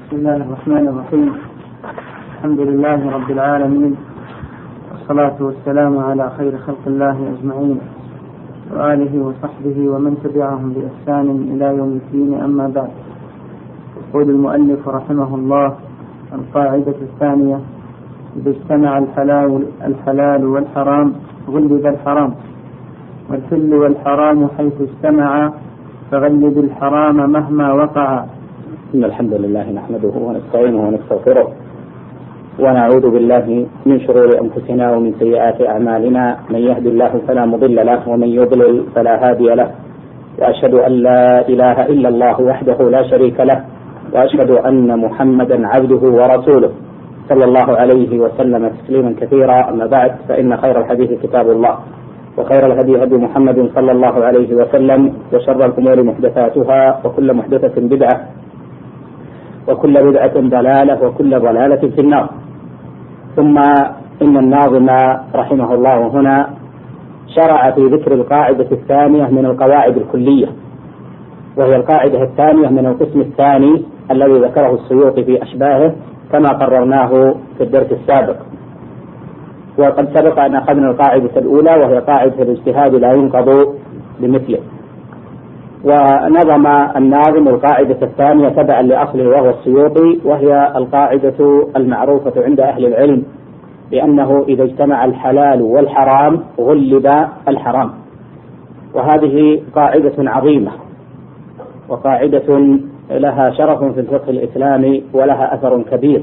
بسم الله الرحمن الرحيم. الحمد لله رب العالمين، والصلاة والسلام على خير خلق الله أجمعين، وآله وصحبه ومن تبعهم بإحسان إلى يوم الدين. أما بعد، يقول المؤلف رحمه الله: القاعدة الثانية: إذا اجتمع الحلال والحرام غلب الحرام، والحل والحرام حيث اجتمعا فغلب الحرام مهما وقع. إن الحمد لله نحمده ونستعينه ونستغفره ونعوذ بالله من شرور أنفسنا ومن سيئات أعمالنا، من يهد الله فلا مضل له ومن يضلل فلا هادي له، وأشهد أن لا إله إلا الله وحده لا شريك له، وأشهد أن محمدا عبده ورسوله صلى الله عليه وسلم تسليما كثيرا. أما بعد، فإن خير الحديث كتاب الله، وخير الهدي هدي محمد صلى الله عليه وسلم، وشر الأمور محدثاتها، وكل محدثة بدعة، وكل بدعة ضلالة، وكل ضلالة في النار. ثم إن الناظم رحمه الله هنا شرع في ذكر القاعدة الثانية من القواعد الكلية، وهي القاعدة الثانية من القسم الثاني الذي ذكره السيوطي في أشباهه كما قررناه في الدرس السابق. وقد سبق أن أخذنا القاعدة الأولى، وهي قاعدة الاجتهاد لا ينقض بمثله، ونظم الناظم القاعدة الثانية تبعا لأصله وهو السيوطي، وهي القاعدة المعروفة عند أهل العلم بأنه إذا اجتمع الحلال والحرام غلب الحرام. وهذه قاعدة عظيمة، وقاعدة لها شرف في الفقه الإسلامي ولها أثر كبير.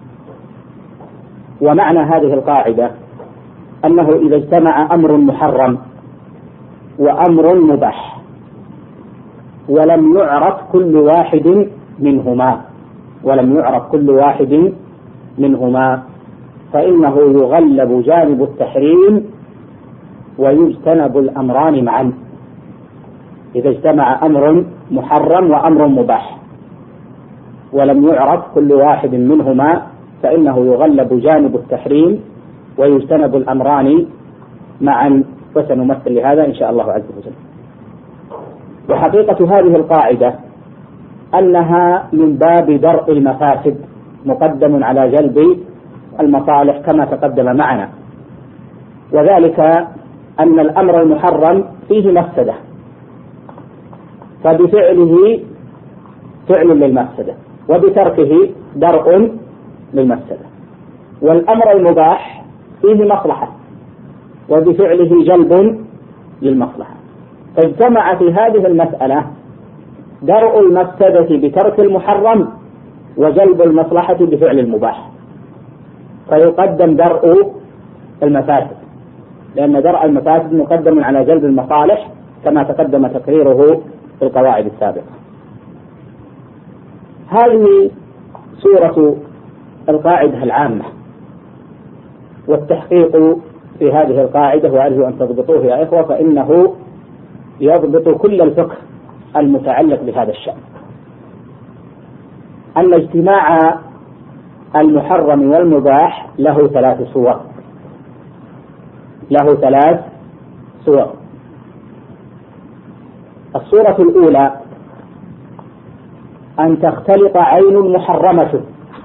ومعنى هذه القاعدة أنه إذا اجتمع أمر محرم وأمر مباح ولم يعرف كل واحد منهما فإنه يغلب جانب التحريم ويجتنب الأمران معا. إذا اجتمع أمر محرم وأمر مباح ولم يعرف كل واحد منهما فإنه يغلب جانب التحريم ويجتنب الأمران معا، وسنمثل لهذا إن شاء الله عز وجل. وحقيقة هذه القاعدة أنها من باب درء المفاسد مقدم على جلب المصالح كما تقدم معنا، وذلك أن الأمر المحرم فيه مفسدة، فبفعله فعل للمفسدة، وبتركه درء للمفسدة. والأمر المباح فيه مصلحة، وبفعله جلب للمصلحة. فاجتمع في هذه المسألة درء المفسدة بترك المحرم وجلب المصلحة بفعل المباح، فيقدم درء المفاسد، لأن درء المفاسد مقدم على جلب المصالح كما تقدم تقريره في القواعد السابقة. هذه صورة القاعدة العامة، والتحقيق في هذه القاعدة، وأرجو أن تضبطوه يا إخوة، فإنه يضبط كل الفقه المتعلق بهذا الشأن. أن اجتماع المحرم والمباح له ثلاث صور. الصورة الأولى أن تختلط عين محرمة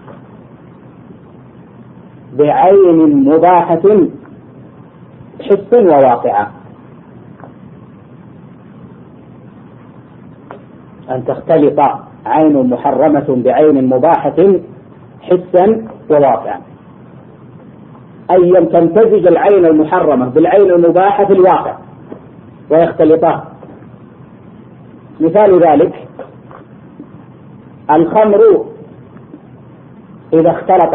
بعين مباحة حسا وواقعا. أن تختلط عين محرمة بعين مباحة حسا وواقعا، أي تمتزج العين المحرمة بالعين المباحة في الواقع ويختلطان. مثال ذلك الخمر إذا اختلط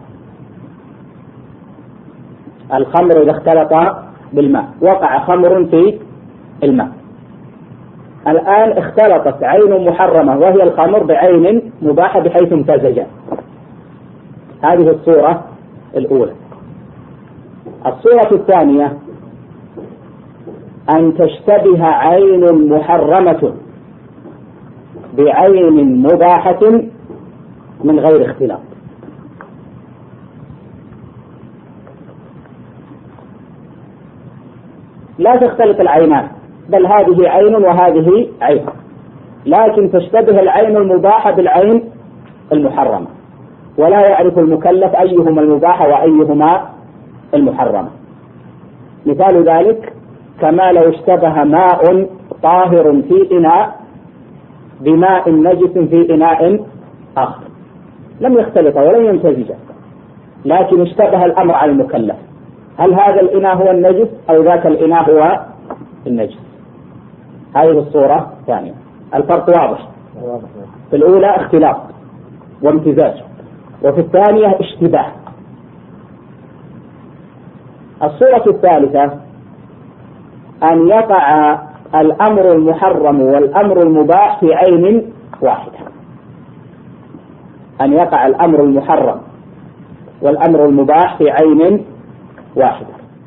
بالماء، وقع خمر في الماء. الآن اختلطت عين محرمة وهي الخمر بعين مباحة بحيث امتزجا. هذه الصورة الأولى. الصورة الثانية أن تشتبه عين محرمة بعين مباحة من غير اختلاط. لا تختلط العينان، بل هذه عين وهذه عين، لكن تشتبه العين المباحة بالعين المحرمة، ولا يعرف المكلف أيهما المباح وأيهما المحرمة. مثال ذلك كما لو اشتبه ماء طاهر في إناء بماء نجس في إناء آخر، لم يختلط ولم يمتزج، لكن اشتبه الأمر على المكلف، هل هذا الإناء هو النجس أو ذاك الإناء هو النجس؟ هذه الصورة الثانية. الفرق واضح، في الأولى اختلاط وامتزاج، وفي الثانية اشتباه. الصورة الثالثة أن يقع الأمر المحرم والأمر المباح في عين واحدة، أن يقع الأمر المحرم والأمر المباح في عين واحدة،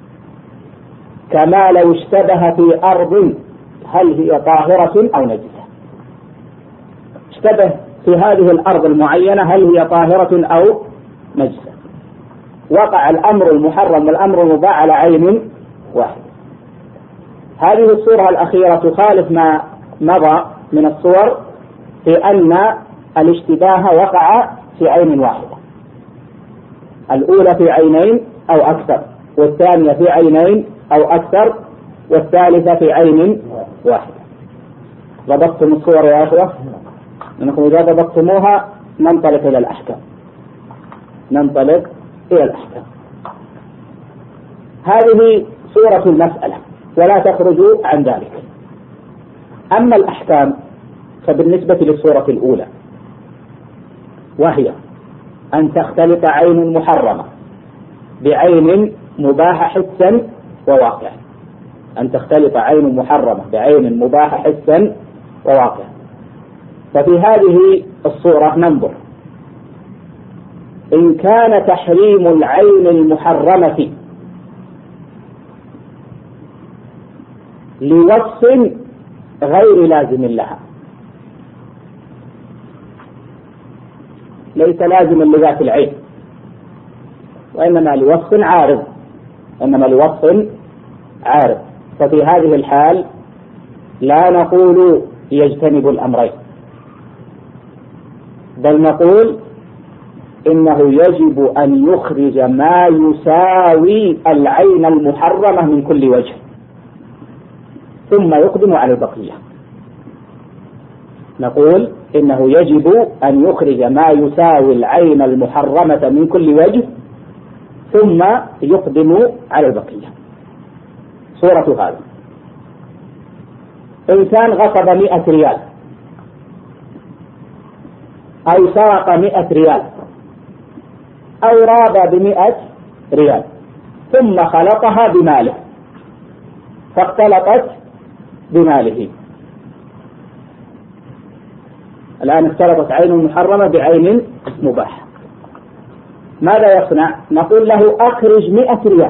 كما لو اشتبه في أرض هل هي طاهرة أو نجسة. اشتبه في هذه الأرض المعينة هل هي طاهرة أو نجسة، وقع الأمر المحرم والأمر المباح على عين واحدة. هذه الصورة الأخيرة تخالف ما مضى من الصور في أن الاشتباه وقع في عين واحدة، الأولى في عينين أو أكثر، والثانية في عينين أو أكثر، والثالثة في عين واحدة. ضبطتم الصور يا أخوة؟ إنكم إذا ضبطتموها ننطلق إلى الأحكام. هذه صورة المسألة ولا تخرج عن ذلك. أما الأحكام فبالنسبة للصورة الأولى، وهي أن تختلط عين محرمة بعين مباحة حسا وواقعا، أن تختلط عين محرمة بعين مباحة حسا وواقعا. ففي هذه الصورة ننظر إن كان تحريم العين المحرمة لوصف غير لازم لها، ليس لازما لذات العين، وإنما لوصف عارض، ففي هذه الحال لا نقول يجتنب الأمرين، بل نقول إنه يجب أن يخرج ما يساوي العين المحرمة من كل وجه ثم يقدم على البقية. نقول إنه يجب أن يخرج ما يساوي العين المحرمة من كل وجه ثم يقدم على البقية. صورة هذا: إنسان غصب 100 ريال أو سرق 100 ريال أو راب ب100 ريال ثم خلطها بماله فاختلطت بماله. الآن اختلطت عين محرمة بعين مباحة، ماذا يصنع؟ نقول له أخرج 100 ريال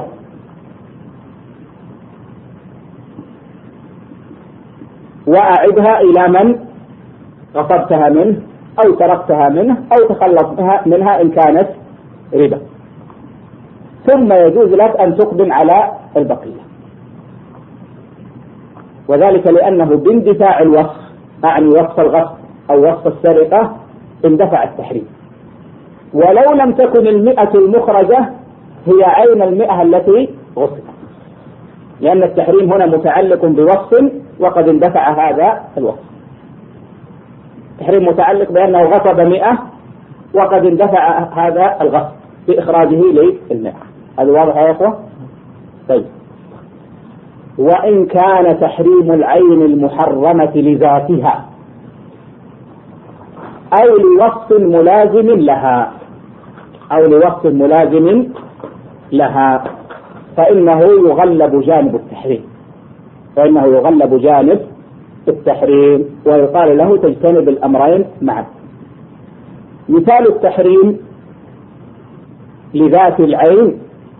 وأعدها إلى من غصبتها منه أو سرقتها منه أو تخلصتها منها إن كانت ربا، ثم يجوز لك أن تقدم على البقية. وذلك لأنه باندفاع الوصف، أعني وصف الغصب أو وصف السرقة، اندفع التحريم، ولو لم تكن 100 المخرجة هي عين 100 التي غصبت، لأن التحريم هنا متعلق بوصف وقد اندفع هذا الوصف. التحريم متعلق بأنه غصب 100 وقد اندفع هذا الغصب بإخراجه لل100. هذا واضح يا أخوة؟ طيب. وإن كان تحريم العين المحرمة لذاتها أو لوصف ملازم لها فإنه يغلب جانب التحريم ويقال له تجتنب الأمرين معا. مثال التحريم لذات العين: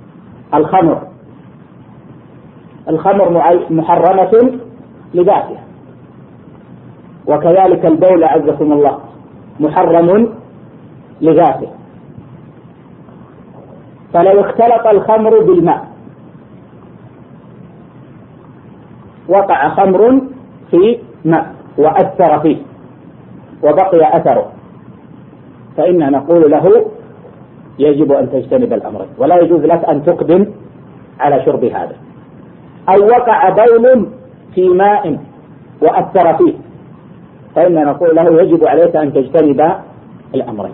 الخمر محرمة لذاتها، وكذلك البول عزكم الله محرم لذاته. فلو اختلط الخمر بالماء وقع خمر في ماء وأثر فيه وبقي أثره، فإننا نقول له يجب أن تجتنب الأمرين، ولا يجوز لك أن تقدم على شرب هذا. أو وقع بول في ماء وأثر فيه، فإننا نقول له يجب عليك أن تجتنب الأمرين.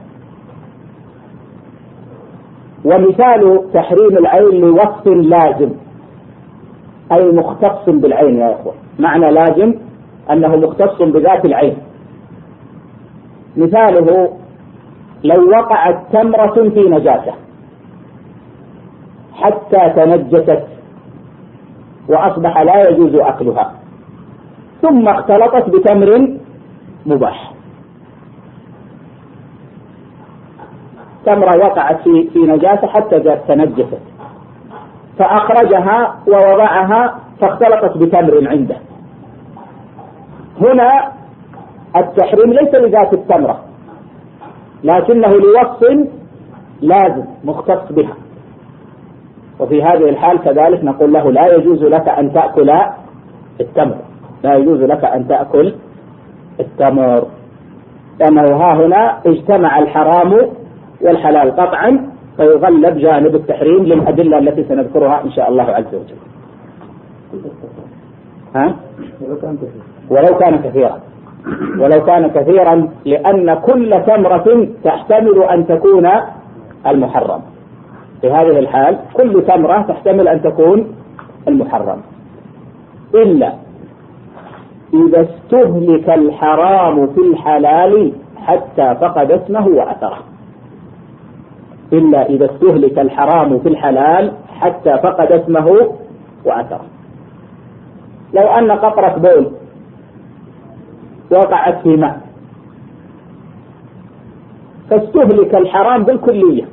ومثال تحريم العين لوصف لازم، أي مختص بالعين يا أخوة. معنى لازم أنه مختص بذات العين. مثاله لو وقعت تمرة في نجاسة حتى تنجست وأصبح لا يجوز أكلها، ثم اختلطت بتمر مباح. تمرة وقعت في نجاسة حتى تنجست، فأخرجها ووضعها فاختلطت بتمر عنده. هنا التحريم ليس لذات التمرة، لكنه لوصف لازم مختص بها. وفي هذه الحال كذلك نقول له لا يجوز لك أن تأكل التمر، لا يجوز لك أن تأكل التمر، لأنه ها هنا اجتمع الحرام والحلال قطعا، فيغلب جانب التحريم للأدلة التي سنذكرها إن شاء الله عز وجل. ولو كان كثيرا لأن كل تمرة تحتمل أن تكون المحرم. في هذه الحال كل تمرة تحتمل أن تكون المحرم، إلا إذا استهلك الحرام في الحلال حتى فقد اسمه وأثره. إلا إذا استهلك الحرام في الحلال حتى فقد اسمه وأثره. لو أن قطرة بول وقعت في ماء فاستهلك الحرام بالكلية،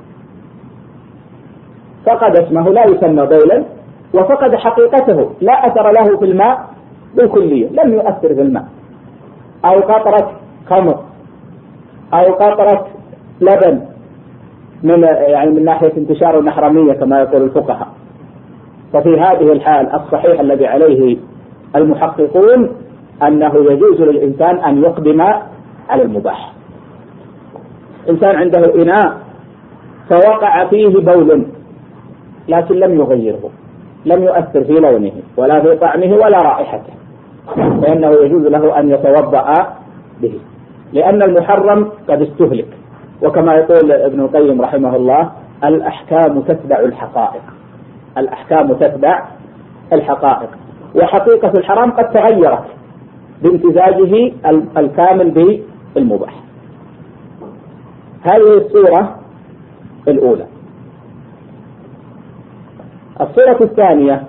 فقد اسمه لا يسمى بولا، وفقد حقيقته لا أثر له في الماء بالكلية، لم يؤثر في الماء. أو قطرة خمر أو قطرة لبن من ناحية انتشار النحرمية كما يقول الفقهاء. ففي هذه الحال الصحيح الذي عليه المحققون أنه يجوز للإنسان أن يقدم على المباح. إنسان عنده إناء فوقع فيه بول لكن لم يغيره، لم يؤثر في لونه ولا في طعمه ولا رائحته، فإنه يجوز له أن يتوضأ به، لأن المحرم قد استهلك. وكما يقول ابن القيم رحمه الله: الأحكام تتبع الحقائق، الأحكام تتبع الحقائق، وحقيقة الحرام قد تغيرت بامتزاجه الكامل بالمباح. هذه الصورة الأولى. الصورة الثانية: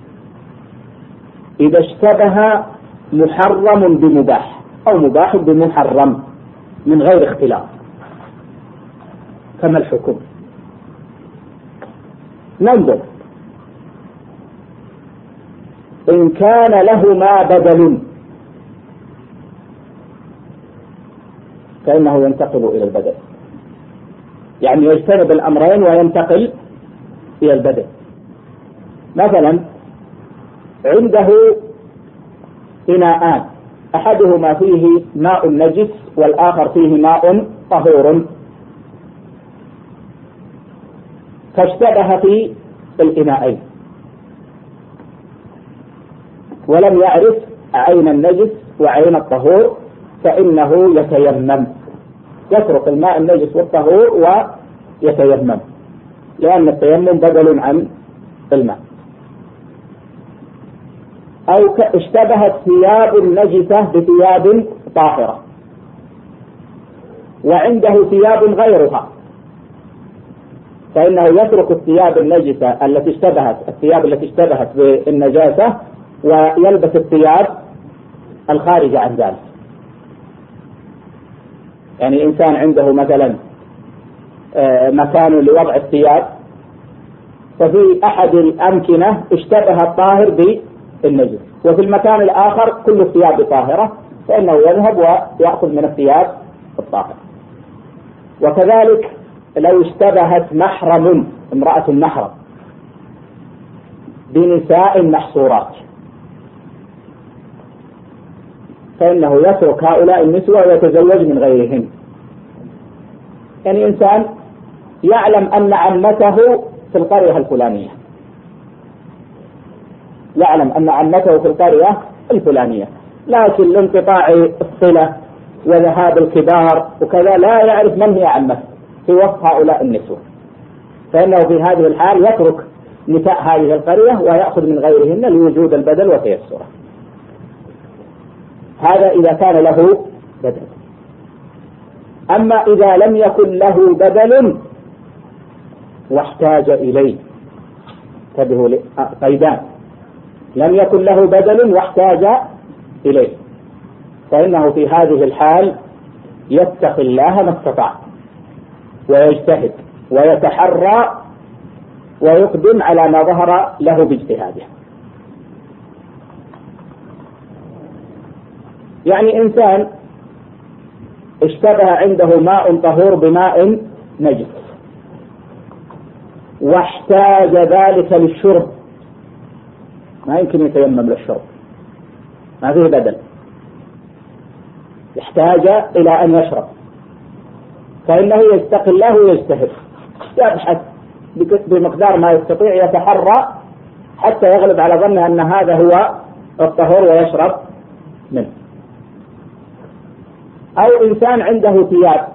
إذا اشتبه محرم بمباح أو مباح بمحرم من غير اختلاف، كما الحكم. ننظر إن كان لهما بدل فإنه ينتقل إلى البدل، يعني يجتنب الأمرين وينتقل إلى البدل. مثلا عنده إناءان، أحدهما فيه ماء نجس والآخر فيه ماء طهور، فاشتبه في الإناءين ولم يعرف عين النجس وعين الطهور، فإنه يتيمم، يترك الماء النجس والطهور ويتيمم، لأن التيمم بدل عن الماء. أو اشتبهت ثياب نجسة بثياب طاهرة وعنده ثياب غيرها، فإنه يترك الثياب النجسة الثياب التي اشتبهت بالنجاسة ويلبس الثياب الخارجة عن ذلك. يعني إنسان عنده مثلا مكان لوضع الثياب، ففي أحد الأمكنة اشتبه الطاهر بالنجس، وفي المكان الآخر كل الثياب طاهرة، فإنه يذهب ويأخذ من الثياب الطاهرة. وكذلك لو اشتبهت محرم، امرأة محرم، بنساء محصورات، فإنه يترك هؤلاء النسوة ويتزوج من غيرهن، يعني إنسان يعلم أن عمته في القرية الفلانية، يعلم أن عمته في القرية الفلانية، لكن لانقطاع الصلة وذهاب الكبار وكذا لا يعرف من هي عمته في وسط هؤلاء النسوة، فإنه في هذه الحال يترك نساء هذه القرية ويأخذ من غيرهن لوجود البدل وتيسره. هذا إذا كان له بدل. أما إذا لم يكن له بدل واحتاج إليه، انتبهوا قيدان، لم يكن له بدل واحتاج إليه، فإنه في هذه الحال يتقي الله ما استطاع ويجتهد ويتحرى ويقدم على ما ظهر له باجتهاده. يعني إنسان اشتبه عنده ماء طهور بماء نجس واحتاج ذلك للشرب، ما يمكن يتيمم للشرب، ما فيه بدل، يحتاج إلى أن يشرب، فإنه يتقي الله ويجتهد، يبحث بمقدار ما يستطيع، يتحرى حتى يغلب على ظنه أن هذا هو الطهور ويشرب منه. أو إنسان عنده ثياب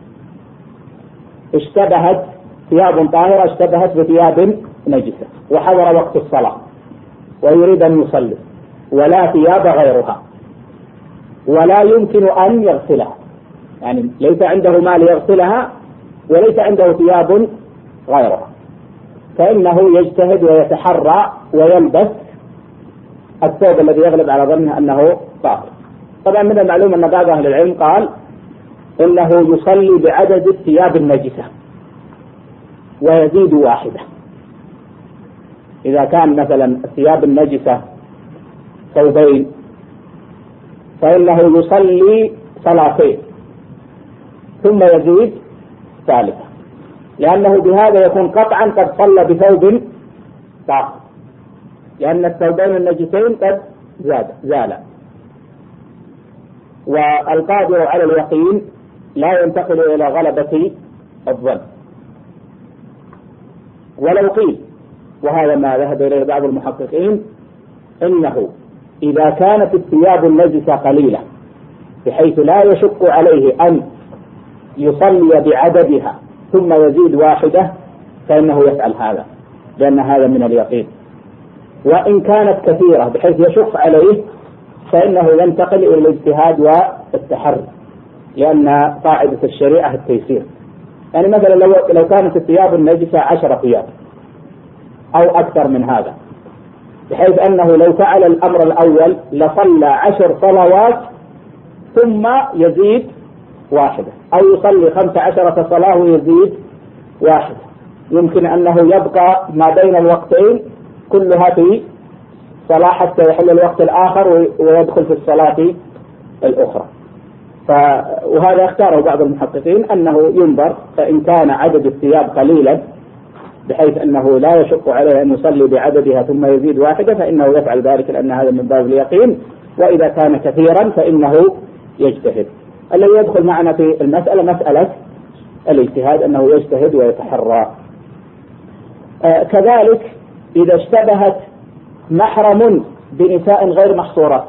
اشتبهت، ثياب طاهرة اشتبهت بثياب نجسة وحضر وقت الصلاة ويريد أن يصلي ولا ثياب غيرها ولا يمكن أن يغسلها، يعني ليس عنده ما ليغسلها وليس عنده ثياب غيرها، فإنه يجتهد ويتحرى ويلبس الثوب الذي يغلب على ظنه أنه طاهر. طبعا من المعلوم أن بعض أهل العلم قال إنه يصلي بعدد الثياب النجسة ويزيد واحدة. إذا كان مثلا الثياب النجسة ثوبين فإنه يصلي صلاتين ثم يزيد ثالثة، لأنه بهذا يكون قطعا قد صلى بثوب طاهر، لأن الثوبين النجسين قد زالا. والقادر على اليقين لا ينتقل إلى غلبة الظن. ولو قيل، وهذا ما ذهب إليه بعض المحققين، إنه إذا كانت الثياب النجسة قليلة بحيث لا يشق عليه أن يصلي بعددها ثم يزيد واحدة فإنه يفعل هذا، لأن هذا من اليقين. وإن كانت كثيرة بحيث يشق عليه فإنه ينتقل إلى الاجتهاد والتحري، لأن قاعدة الشريعة التيسير. يعني مثلا لو كانت الثياب النجسة 10 ثياب أو أكثر من هذا، بحيث أنه لو فعل الأمر الأول لصلى 10 صلوات ثم يزيد واحدة، أو يصلي 15 صلاة ويزيد واحدة، يمكن أنه يبقى ما بين الوقتين كلها في صلاة حتى يحل الوقت الآخر ويدخل في الصلاة الأخرى. وهذا اختاره بعض المحققين أنه ينظر، فإن كان عدد الثياب قليلا بحيث أنه لا يشق عليه أن يصلي بعددها ثم يزيد واحدة فإنه يفعل ذلك، لأن هذا من باب اليقين. وإذا كان كثيرا فإنه يجتهد. الذي يدخل معنا في المسألة مسألة الاجتهاد، أنه يجتهد ويتحرى. كذلك إذا اشتبهت محرم بنساء غير محصورات،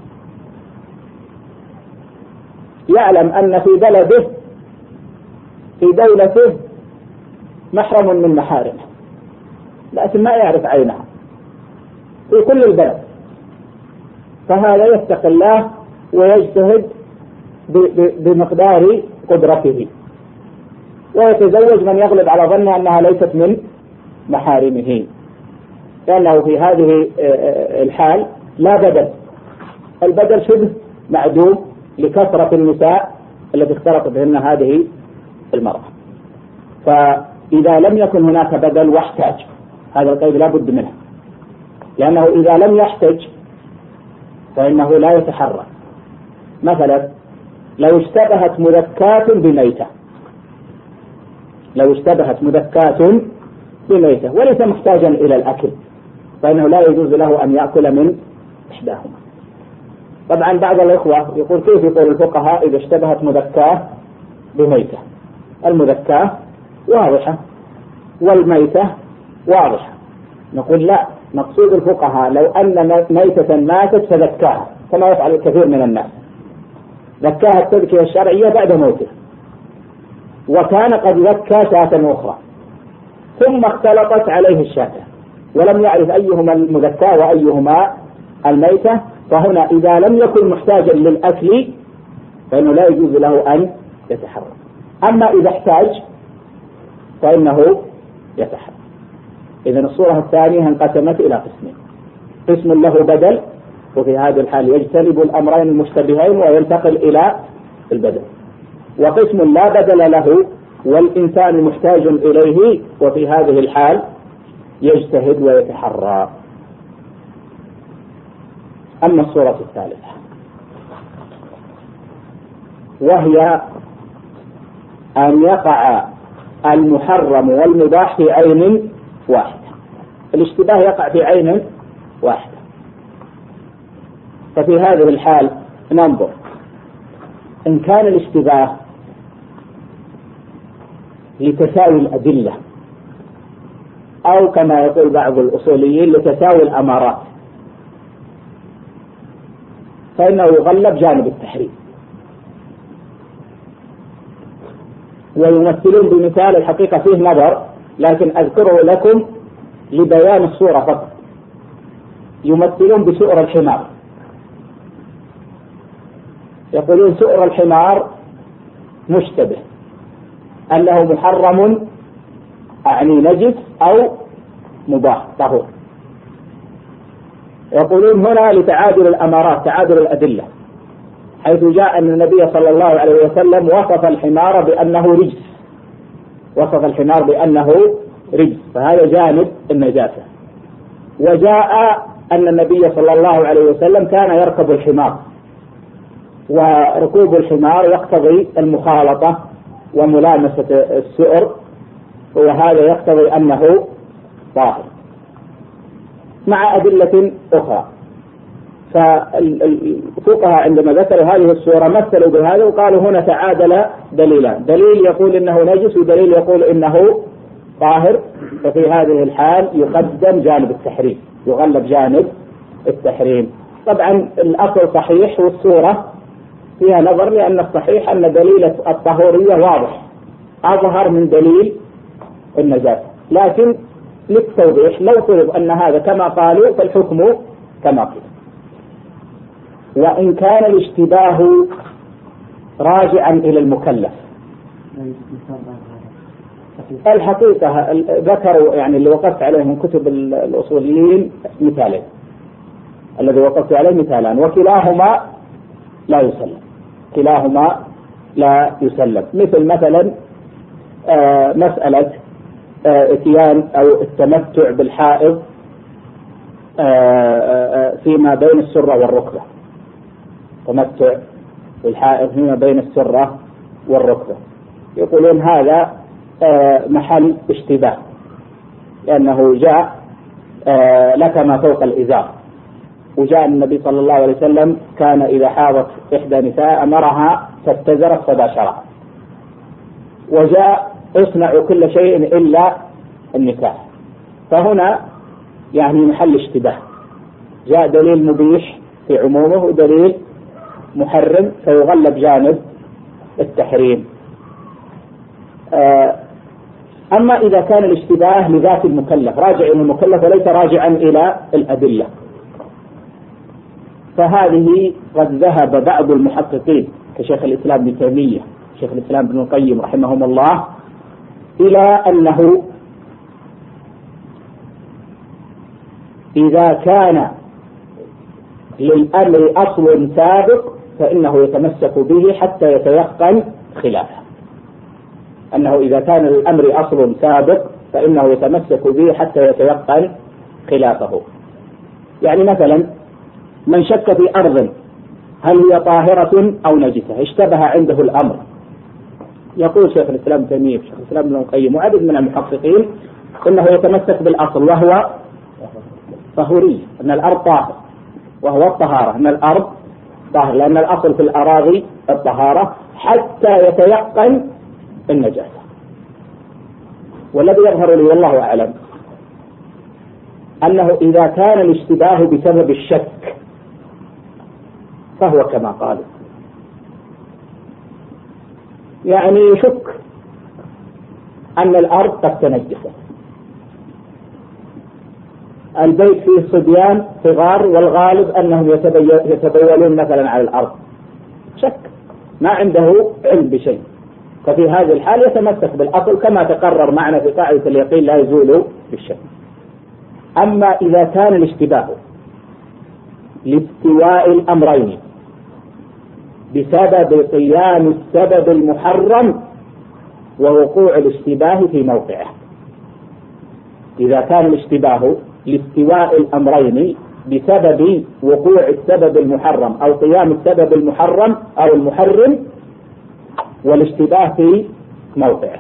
يعلم أن في بلده في دولته محرم من محارمه لكن ما يعرف عينها في كل البلد، فهذا يتقي الله ويجتهد بمقدار قدرته ويتزوج من يغلب على ظنه أنها ليست من محارمه، لأنه في هذه الحال لا بدل، البدل شبه معدوم لكثرة النساء التي اختلط بهن هذه المرأة. فإذا لم يكن هناك بدل واحتاج، هذا القيد لا بد منه، لأنه إذا لم يحتج فإنه لا يتحرى. مثلا لو اشتبهت مذكاة بميتة، لو اشتبهت مذكاة بميتة وليس محتاجا إلى الأكل فإنه لا يجوز له أن يأكل من إحداهما. طبعا بعض الإخوة يقول كيف يقول الفقهاء إذا اشتبهت مذكاة بميتة؟ المذكاة واضحة والميتة واضحة. نقول لا، مقصود الفقهاء لو أن ميتة ماتت فذكاها كما يفعل الكثير من الناس، ذكاها التذكية الشرعية بعد موته، وكان قد ذكى شاة أخرى ثم اختلطت عليه الشاة ولم يعرف أيهما المذكاة وأيهما الميتة، فهنا إذا لم يكن محتاجا للأكل فإنه لا يجوز له أن يتحرم. أما إذا احتاج فإنه يتحرم. إذن الصورة الثانية انقسمت إلى قسمين: قسم له بدل، وفي هذه الحال يجتنب الأمرين المشتبهين وينتقل إلى البدل، وقسم لا بدل له والإنسان محتاج إليه، وفي هذه الحال يجتهد ويتحرى. أما الصورة الثالثة وهي أن يقع المحرم والمباح في عين واحدة. الاشتباه يقع في عين واحدة، ففي هذه الحال ننظر إن كان الاشتباه لتساوي الأدلة أو كما يقول بعض الأصوليين لتساوي الأمارات، فإنه يغلب جانب التحريم. ويمثلون بمثال الحقيقة فيه نظر لكن أذكره لكم لبيان الصورة فقط. يمثلون بسؤر الحمار، يقولون سؤر الحمار مشتبه أنه محرم أعني نجس أو مباح طهور. يقولون هنا لتعادل الأمارات، تعادل الأدلة، حيث جاء أن النبي صلى الله عليه وسلم وصف الحمار بأنه رجس، وصف الحمار بأنه رجس، فهذا جانب النجاسة. وجاء أن النبي صلى الله عليه وسلم كان يركب الحمار، وركوب الحمار يقتضي المخالطة وملامسة السؤر، وهذا يقتضي أنه طاهر مع أدلة أخرى. فالفقهاء عندما ذكروا هذه الصورة مثلوا بهذا وقالوا هنا تعادل دليلان: دليل يقول إنه نجس ودليل يقول إنه طاهر، ففي هذه الحال يقدم جانب التحريم، يغلب جانب التحريم. طبعا الأصل صحيح والصورة فيها نظر، لأن الصحيح أن دليل الطهورية واضح أظهر من دليل النجاسة، لكن للتوضيح لو فرض أن هذا كما قالوا فالحكم كما قيل. وإن كان الاشتباه راجعا إلى المكلف، الحقيقة ذكروا يعني اللي وقفت عليه من كتب الأصوليين مثالين، الذي وقفت عليه مثالان وكلاهما لا يسلم، كلاهما لا يسلم. مثلا مسألة اتيان أو التمتع بالحائض فيما بين السرة والركبة، تمتع بالحائض فيما بين السرة والركبة، يقولون هذا محل اشتباه، لأنه جاء لك ما فوق الإزار، وجاء النبي صلى الله عليه وسلم كان إذا حاضت إحدى نساء أمرها فاتزرت فباشرها، وجاء اصنع كل شيء إلا النكاح، فهنا يعني محل اشتباه، جاء دليل مبيح في عمومه ودليل محرم فيغلب جانب التحريم. أما إذا كان الاشتباه لذات المكلف راجع إلى المكلف وليس راجعا إلى الأدلة، فهذه قد ذهب بعض المحققين كشيخ الإسلام ابن تيمية، شيخ الإسلام ابن القيم رحمهم الله، إلى أنه إذا كان للأمر أصل سابق فإنه يتمسك به حتى يتيقن خلافه، أنه إذا كان للأمر أصل سابق فإنه يتمسك به حتى يتيقن خلافه. يعني مثلا من شك في أرض هل هي طاهرة أو نجسة، اشتبه عنده الأمر، يقول شيخ الإسلام ابن تيمية شيخ الإسلام ابن القيم وعدد من المحققين إنه يتمسك بالأصل وهو طهوري، أن الأرض طاهر، وهو الطهارة، أن الأرض طاهر، لأن الأصل في الأراضي الطهارة، حتى يتيقن النجاسة. والذي يظهر لي والله أعلم أنه إذا كان الاشتباه بسبب الشك فهو كما قالوا، يعني يشك أن الأرض قد تنجست، البيت فيه صبيان صغار والغالب أنهم يتبولون مثلا على الأرض، شك ما عنده علم بشيء، ففي هذه الحال يتمسك بالأصل كما تقرر معنا في قاعدة اليقين لا يزول بالشك. أما إذا كان الاشتباه لاستواء الأمرين بسبب قيام السبب المحرم ووقوع الاشتباه في موقعه، إذا كان الاشتباه لاستواء الأمرين بسبب وقوع السبب المحرم أو قيام السبب المحرم أو المحرم والاشتباه في موقعه.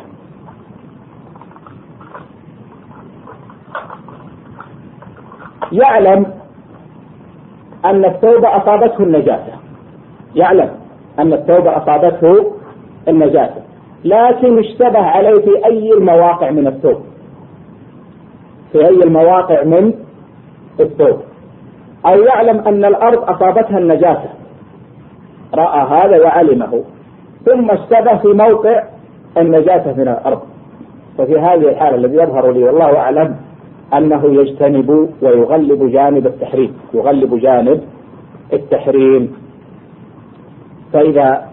يعلم أن الثوب أصابته النجاسة، يعلم أن الثوب أصابته النجاسة، لكن اشتبه عليه في أي المواقع من الثوب، في أي المواقع من الثوب، أو يعلم أن الأرض أصابتها النجاسة، رأى هذا وعلمه ثم اشتبه في موقع النجاسة من الأرض، ففي هذه الحالة الذي يظهر لي والله أعلم أنه يجتنب ويغلب جانب التحريم، يغلب جانب التحريم. فإذا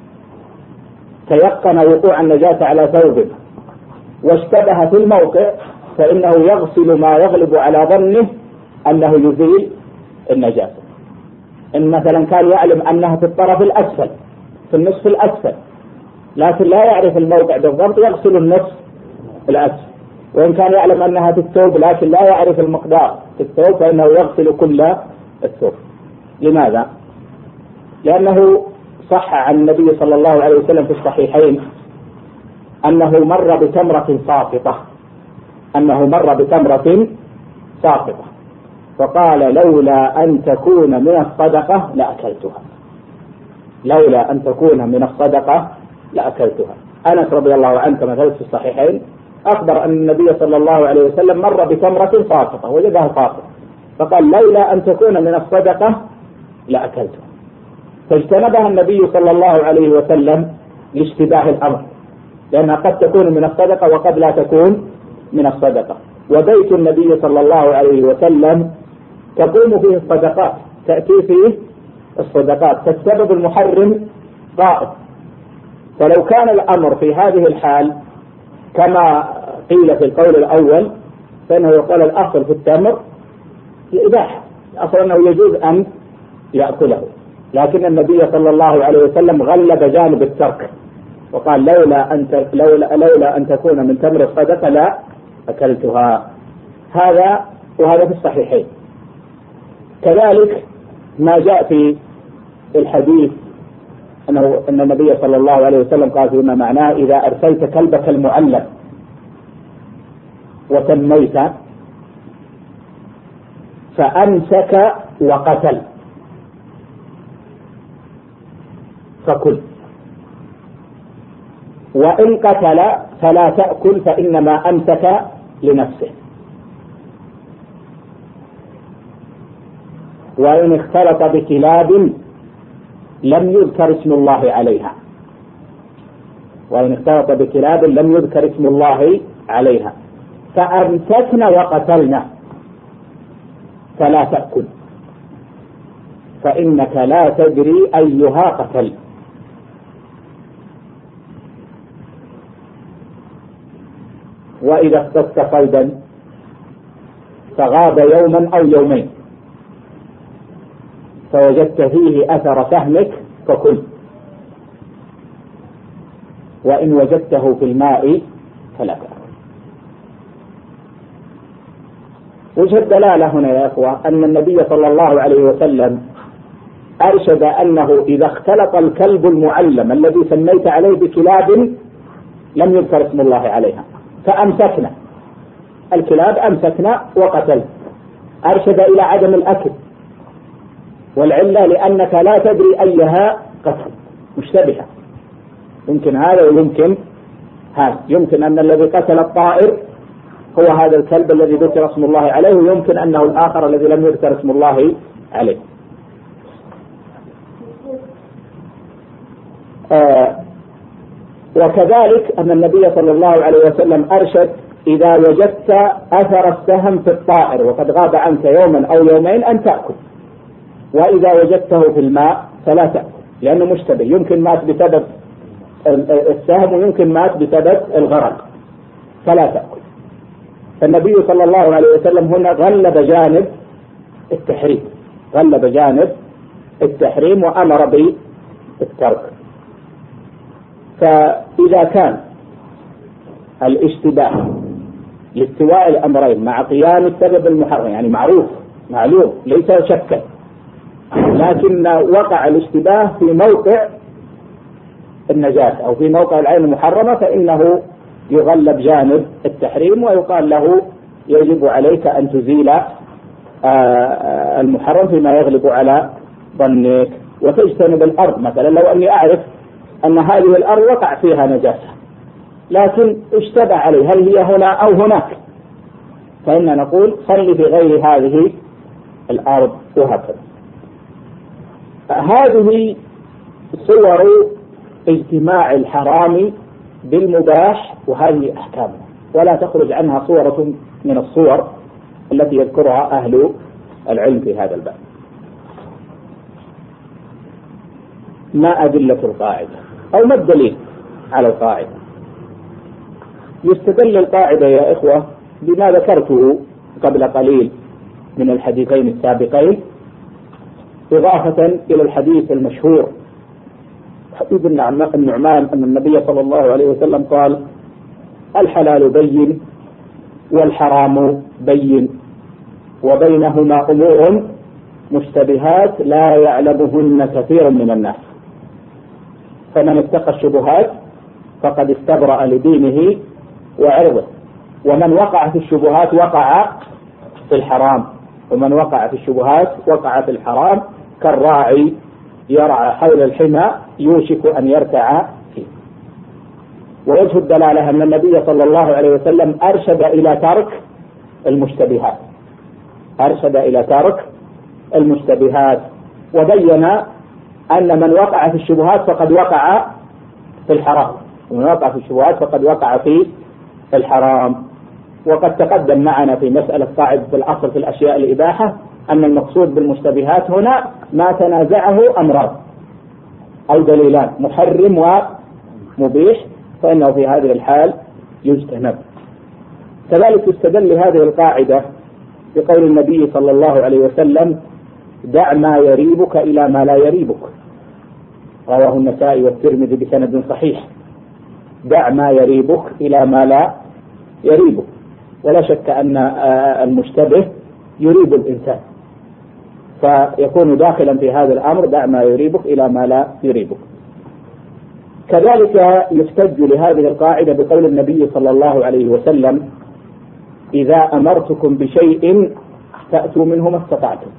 تيقن وقوع النجاسة على ثوب واشتبه في الموقع فإنه يغسل ما يغلب على ظنه أنه يزيل النجاسة. إن مثلا كان يعلم أنها في الطرف الأسفل في النصف الأسفل لكن لا يعرف الموقع بالضبط يغسل النصف الأسفل، وإن كان يعلم أنها في الثوب لكن لا يعرف المقدار في الثوب فإنه يغسل كل الثوب. لماذا؟ لأنه صح عن النبي صلى الله عليه وسلم في الصحيحين أنه مر بتمرة ساقطة، أنه مر بتمرة ساقطة فقال لولا أن تكون من الصدقة لأكلتها، لولا أن تكون من الصدقة لأكلتها. أنس رضي الله عنه كما ثبت في الصحيحين أخبر أن النبي صلى الله عليه وسلم مر بتمرة ساقطة وجدها ساقطة فقال لولا أن تكون من الصدقة لأكلتها، فاجتنبها النبي صلى الله عليه وسلم لاشتباه الأمر، لأنها قد تكون من الصدقة وقد لا تكون من الصدقة. وبيت النبي صلى الله عليه وسلم تقوم فيه الصدقات، تأتي فيه الصدقات، فالسبب المحرم قائم. فلو كان الأمر في هذه الحال كما قيل في القول الأول فإنه يقال الأصل في التمر الإباحة، الأصل أنه يجوز أن يأكله، لكن النبي صلى الله عليه وسلم غلب جانب الترك وقال لولا أن تكون من تمر الصدقة لا أكلتها. وهذا في الصحيحين. كذلك ما جاء في الحديث أن النبي صلى الله عليه وسلم قال فيما معناه إذا أرسلت كلبك المعلم وسميت فأمسك وقتل فكل، وإن قتل فلا تأكل فإنما أمسك لنفسه، وإن اختلط بكلاب لم يذكر اسم الله عليها، وإن اختلط بكلاب لم يذكر اسم الله عليها فأمسكن وقتلن فلا تأكل فإنك لا تدري أيها قتل. وإذا اصطدت صيدا فغاب يوما أو يومين فوجدت فيه أثر سهمك فكل، وإن وجدته في الماء فلا تأكل. وجه الدلالة هنا يا أخوة أن النبي صلى الله عليه وسلم أرشد أنه إذا اختلط الكلب المعلم الذي سميت عليه بكلاب لم يذكر اسم الله عليها فأمسكنا الكلاب أمسكنا وقتل، أرشد إلى عدم الأكل، والعلة لأنك لا تدري أيها قتل، مشتبهة، يمكن هذا ويمكن يمكن أن الذي قتل الطائر هو هذا الكلب الذي ذكر اسم الله عليه، ويمكن أنه الآخر الذي لم يذكر اسم الله عليه. وكذلك أن النبي صلى الله عليه وسلم أرشد: إذا وجدت أثر السهم في الطائر وقد غاب عنك يوما أو يومين أن تأكل، وإذا وجدته في الماء فلا تأكل، لأنه مشتبه، يمكن مات بسبب السهم ويمكن مات بسبب الغرق، فلا تأكل. فالنبي صلى الله عليه وسلم هنا غلب جانب التحريم وأمر بالترك. فإذا كان الاشتباه لاستواء الأمرين مع قيام السبب المحرم، يعني معروف معلوم ليس شكا، لكن وقع الاشتباه في موقع النجاسة أو في موقع العين المحرمة، فإنه يغلب جانب التحريم ويقال له يجب عليك أن تزيل المحرم فيما يغلب على ظنك وتجتنب الأرض. مثلا لو أني أعرف أن هذه الأرض وقع فيها نجاسة لكن اشتبه علي هل هي هنا أو هناك، فإن نقول صل في غير هذه الأرض وهكذا. هذه صور اجتماع الحرام بالمباح، وهذه أحكامه ولا تخرج عنها صورة من الصور التي يذكرها أهل العلم في هذا الباب. ما أدلة القاعدة أو ما الدليل على القاعدة؟ يستدل القاعدة يا إخوة بما ذكرته قبل قليل من الحديثين السابقين، إضافة إلى الحديث المشهور حديث النعمان أن النبي صلى الله عليه وسلم قال: الحلال بين والحرام بين وبينهما أمور مشتبهات لا يعلمهن كثير من الناس، فمن اتقى الشبهات فقد استبرأ لدينه وعرضه، ومن وقع في الشبهات وقع في الحرام، ومن وقع في الشبهات وقع في الحرام كالراعي يرعى حول الحمى يوشك أن يرتع فيه. ووجه الدلالة أن النبي صلى الله عليه وسلم أرشد إلى ترك المشتبهات وبين أن من وقع في الشبهات فقد وقع في الحرام، ومن وقع في الشبهات فقد وقع في الحرام. وقد تقدم معنا في مسألة قاعدة الأصل في الأشياء الإباحة أن المقصود بالمشتبهات هنا ما تنازعه أمران أو دليلان، محرم ومبيح، فإنه في هذه الحال يجتنب. كذلك يستدل لهذه القاعدة بقول النبي صلى الله عليه وسلم: دع ما يريبك إلى ما لا يريبك، رواه النسائي والترمذي بسند صحيح. دع ما يريبك إلى ما لا يريبك، ولا شك أن المشتبه يريب الإنسان، فيكون داخلا في هذا الأمر: دع ما يريبك إلى ما لا يريبك. كذلك يحتج لهذه القاعدة بقول النبي صلى الله عليه وسلم: إذا أمرتكم بشيء فأتوا منه ما استطعتم،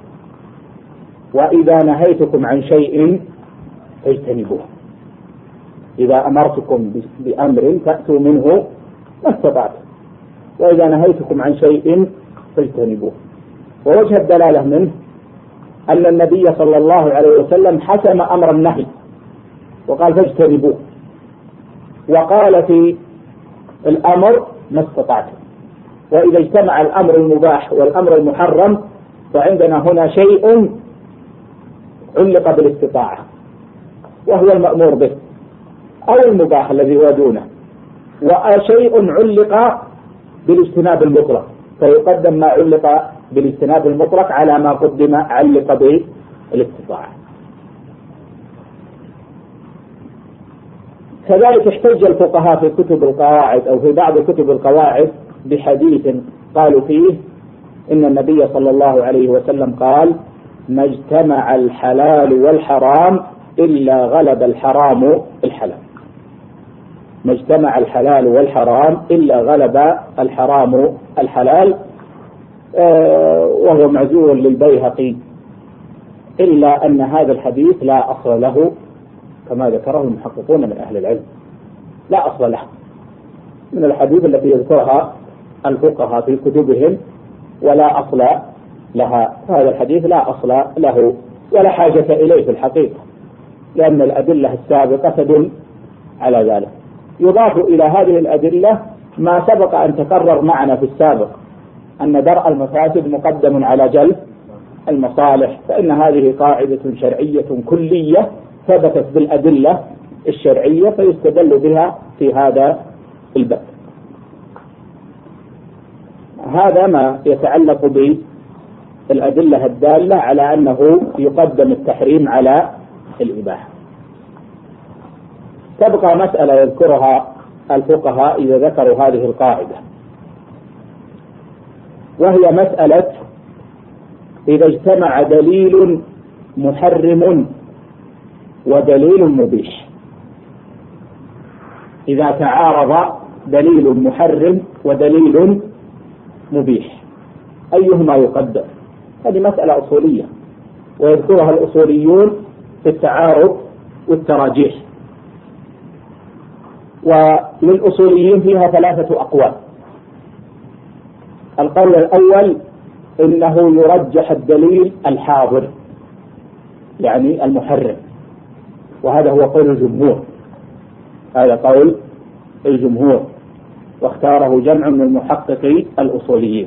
وإذا نهيتكم عن شيء فاجتنبوه. إذا أمرتكم بأمر فأتوا منه ما استطعتم، وإذا نهيتكم عن شيء فاجتنبوه. ووجه الدلالة منه أن النبي صلى الله عليه وسلم حسم أمر النهي وقال: فاجتنبوه، وقال في الأمر ما استطعتم. وإذا اجتمع الأمر المباح والأمر المحرم فعندنا هنا شيء علق بالاستطاعة وهو المأمور به، أو المباح الذي هو دونه، وشيء علق بالاجتناب المطلق، فيقدم ما علق بالاجتناب المطلق على ما قدم علق بالاستطاعة. كذلك احتج الفقهاء في كتب القواعد أو في بعض كتب القواعد بحديث قالوا فيه إن النبي صلى الله عليه وسلم قال: ما اجتمع الحلال والحرام إلا غلب الحرام الحلال. ما اجتمع الحلال والحرام إلا غلب الحرام الحلال، وهو معزول للبيهقي، إلا أن هذا الحديث لا أصل له كما ذكره المحققون من أهل العلم، لا أصل له، من الحديث التي يذكرها الفقهاء في كتبهم ولا أصل لها. هذا الحديث لا أصل له ولا حاجة إليه في الحقيقة، لأن الأدلة السابقة تدل على ذلك. يضاف إلى هذه الأدلة ما سبق أن تكرر معنا في السابق، أن درء المفاسد مقدم على جلب المصالح، فإن هذه قاعدة شرعية كلية ثبتت بالأدلة الشرعية فيستدل بها في هذا الباب. هذا ما يتعلق بالأدلة الدالة على أنه يقدم التحريم على الإباحة. تبقى مسألة يذكرها الفقهاء إذا ذكروا هذه القاعدة، وهي مسألة إذا اجتمع دليل محرم ودليل مبيح. إذا تعارض دليل محرم ودليل مبيح أيهما يقدم؟ هذه مسألة أصولية ويذكرها الأصوليون في التعارض والتراجيح، وللأصوليين فيها 3 أقوال. القول الأول إنه يرجح الدليل الحاضر يعني المحرم، وهذا هو قول الجمهور، هذا قول الجمهور واختاره جمع من المحققي الأصوليين.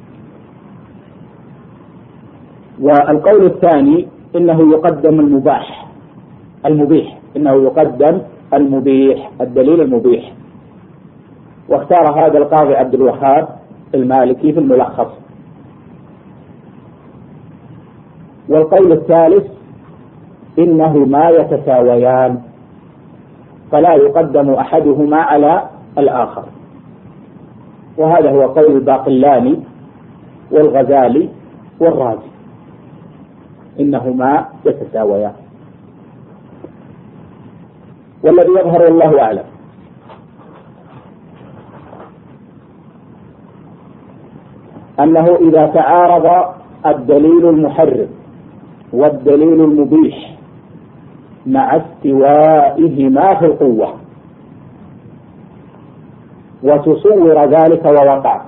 والقول الثاني إنه يقدم المبيح، إنه يقدم المبيح، الدليل المبيح، واختار هذا القاضي عبد الوهاب المالكي في الملخص. والقول الثالث إنهما يتساويان فلا يقدم أحدهما على الآخر، وهذا هو قول الباقلاني والغزالي والرازي، إنهما يتساويان. والذي يظهر والله أعلم أنه إذا تعارض الدليل المحرم والدليل المبيح مع استوائهما في القوة وتصور ذلك ووقع،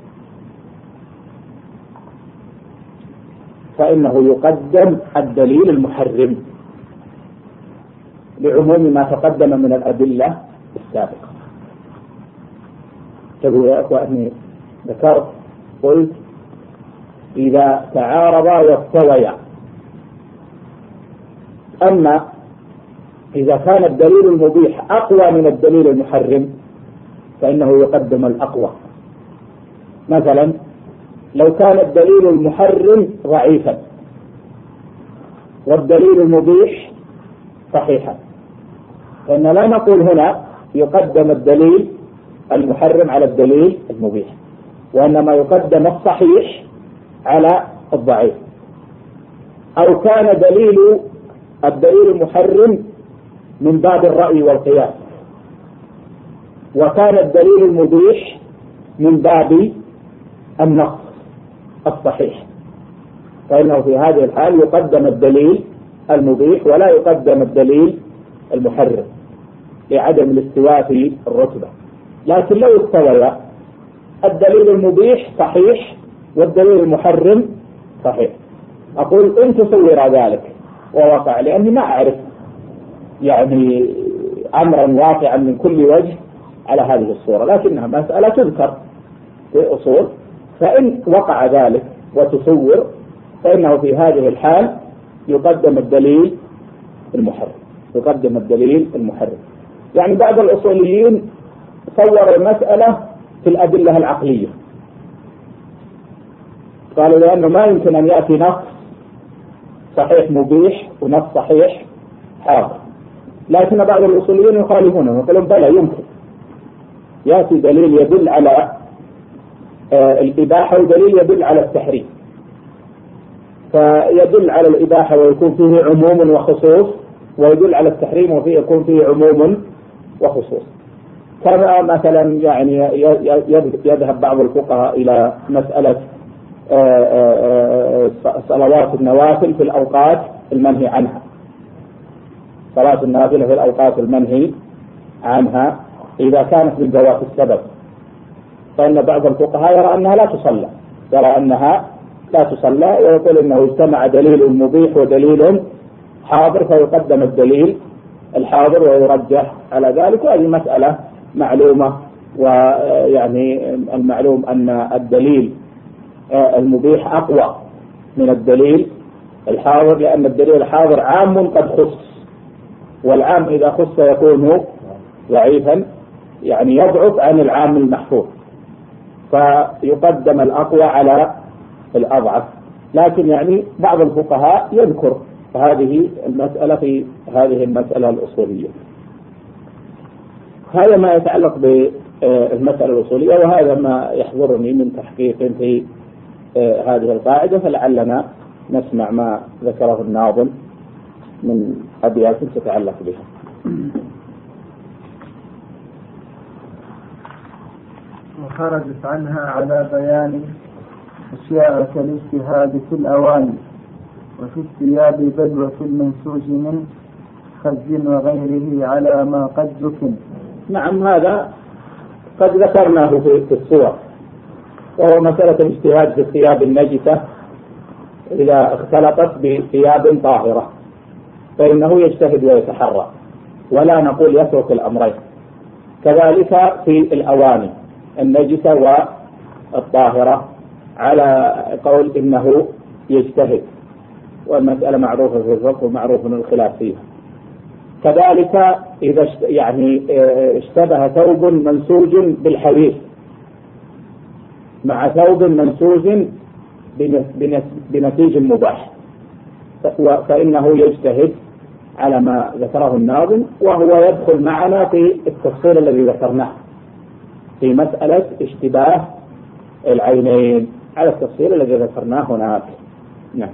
فإنه يقدم الدليل المحرم لعموم ما تقدم من الأدلة السابقة. تقول يا أخواني ذكرت قلت إذا تعارضا واستويا، أما إذا كان الدليل المبيح أقوى من الدليل المحرم فإنه يقدم الأقوى. مثلا لو كان الدليل المحرم ضعيفا والدليل المبيح صحيحا، فإن لا نقول هنا يقدم الدليل المحرم على الدليل المبيح، وإنما يقدم الصحيح على الضعيف. أو كان الدليل المحرم من باب الرأي والقياس، وكان الدليل المبيح من باب النص الصحيح، فإنه في هذه الحال يقدم الدليل المبيح ولا يقدم الدليل المحرم لعدم الاستواء في الرتبة. لكن لو استوى الدليل المبيح صحيح والدليل المحرم صحيح، أقول إن تصور ذلك ووقع، لأني ما أعرف يعني أمرا واقعا من كل وجه على هذه الصورة، لكنها مسألة تذكر في أصول، فإن وقع ذلك وتصور فإنه في هذه الحال يقدم الدليل المحرم. يعني بعض الأصوليين صور المسألة في الأدلة العقلية، قالوا لأنه ما يمكن أن يأتي نص صحيح مبيح ونص صحيح حاضر، لكن بعض الأصوليين يخالفونه ويقولون بلى يمكن يأتي دليل يدل على الإباحة ودليل يدل على التحريم، فيدل على الإباحة ويكون فيه عموم وخصوص، ويدل على التحريم وفيه يكون فيه عموم وخصوص. كما مثلا يعني يذهب بعض الفقهاء إلى مسألة صلوات النوافل في الأوقات المنهي عنها، صلاة النافلة في الأوقات المنهي عنها، إذا كانت من ذوات السبب، فإن بعض الفقهاء يرى أنها لا تصلى ويقول إنه اجتمع دليل مبيح ودليل حاضر فيقدم الدليل الحاضر ويرجح على ذلك. وهذه مسألة معلومة، ويعني المعلوم أن الدليل المبيح أقوى من الدليل الحاضر، لأن الدليل الحاضر عام قد خص، والعام إذا خص يكون ضعيفا، يعني يضعف عن العام المحفوظ، فيقدم الأقوى على الأضعف. لكن يعني بعض الفقهاء يذكر هذه المسألة في هذه المسألة الأصولية. هذا ما يتعلق بالمسألة الأصولية، وهذا ما يحضرني من تحقيق في هذه القاعدة، فلعلنا نسمع ما ذكره الناظم من أبيات تتعلق بها. وخرجت عنها على بيان أشياء كالاجتهاد في الأواني وفي الثياب بل وفي المنسوج من خز وغيره على ما قد ذكر. نعم، هذا قد ذكرناه في الصور، وهو مسألة الاجتهاد في الثياب النجسة إذا اختلطت بثياب طاهرة، فإنه يجتهد ويتحرى، ولا نقول يترك الأمرين. كذلك في الأواني النجسة والطاهرة على قول إنه يجتهد، والمسألة معروفة في الفقه ومعروف من الخلاف فيها. كذلك إذا اشتبه ثوب منسوج بالحرير مع ثوب منسوج بنسيج مباح، فإنه يجتهد على ما ذكره الناظم، وهو يدخل معنا في التفصيل الذي ذكرناه في مسألة اشتباه العينين على التفصيل الذي ذكرناه هناك. نعم.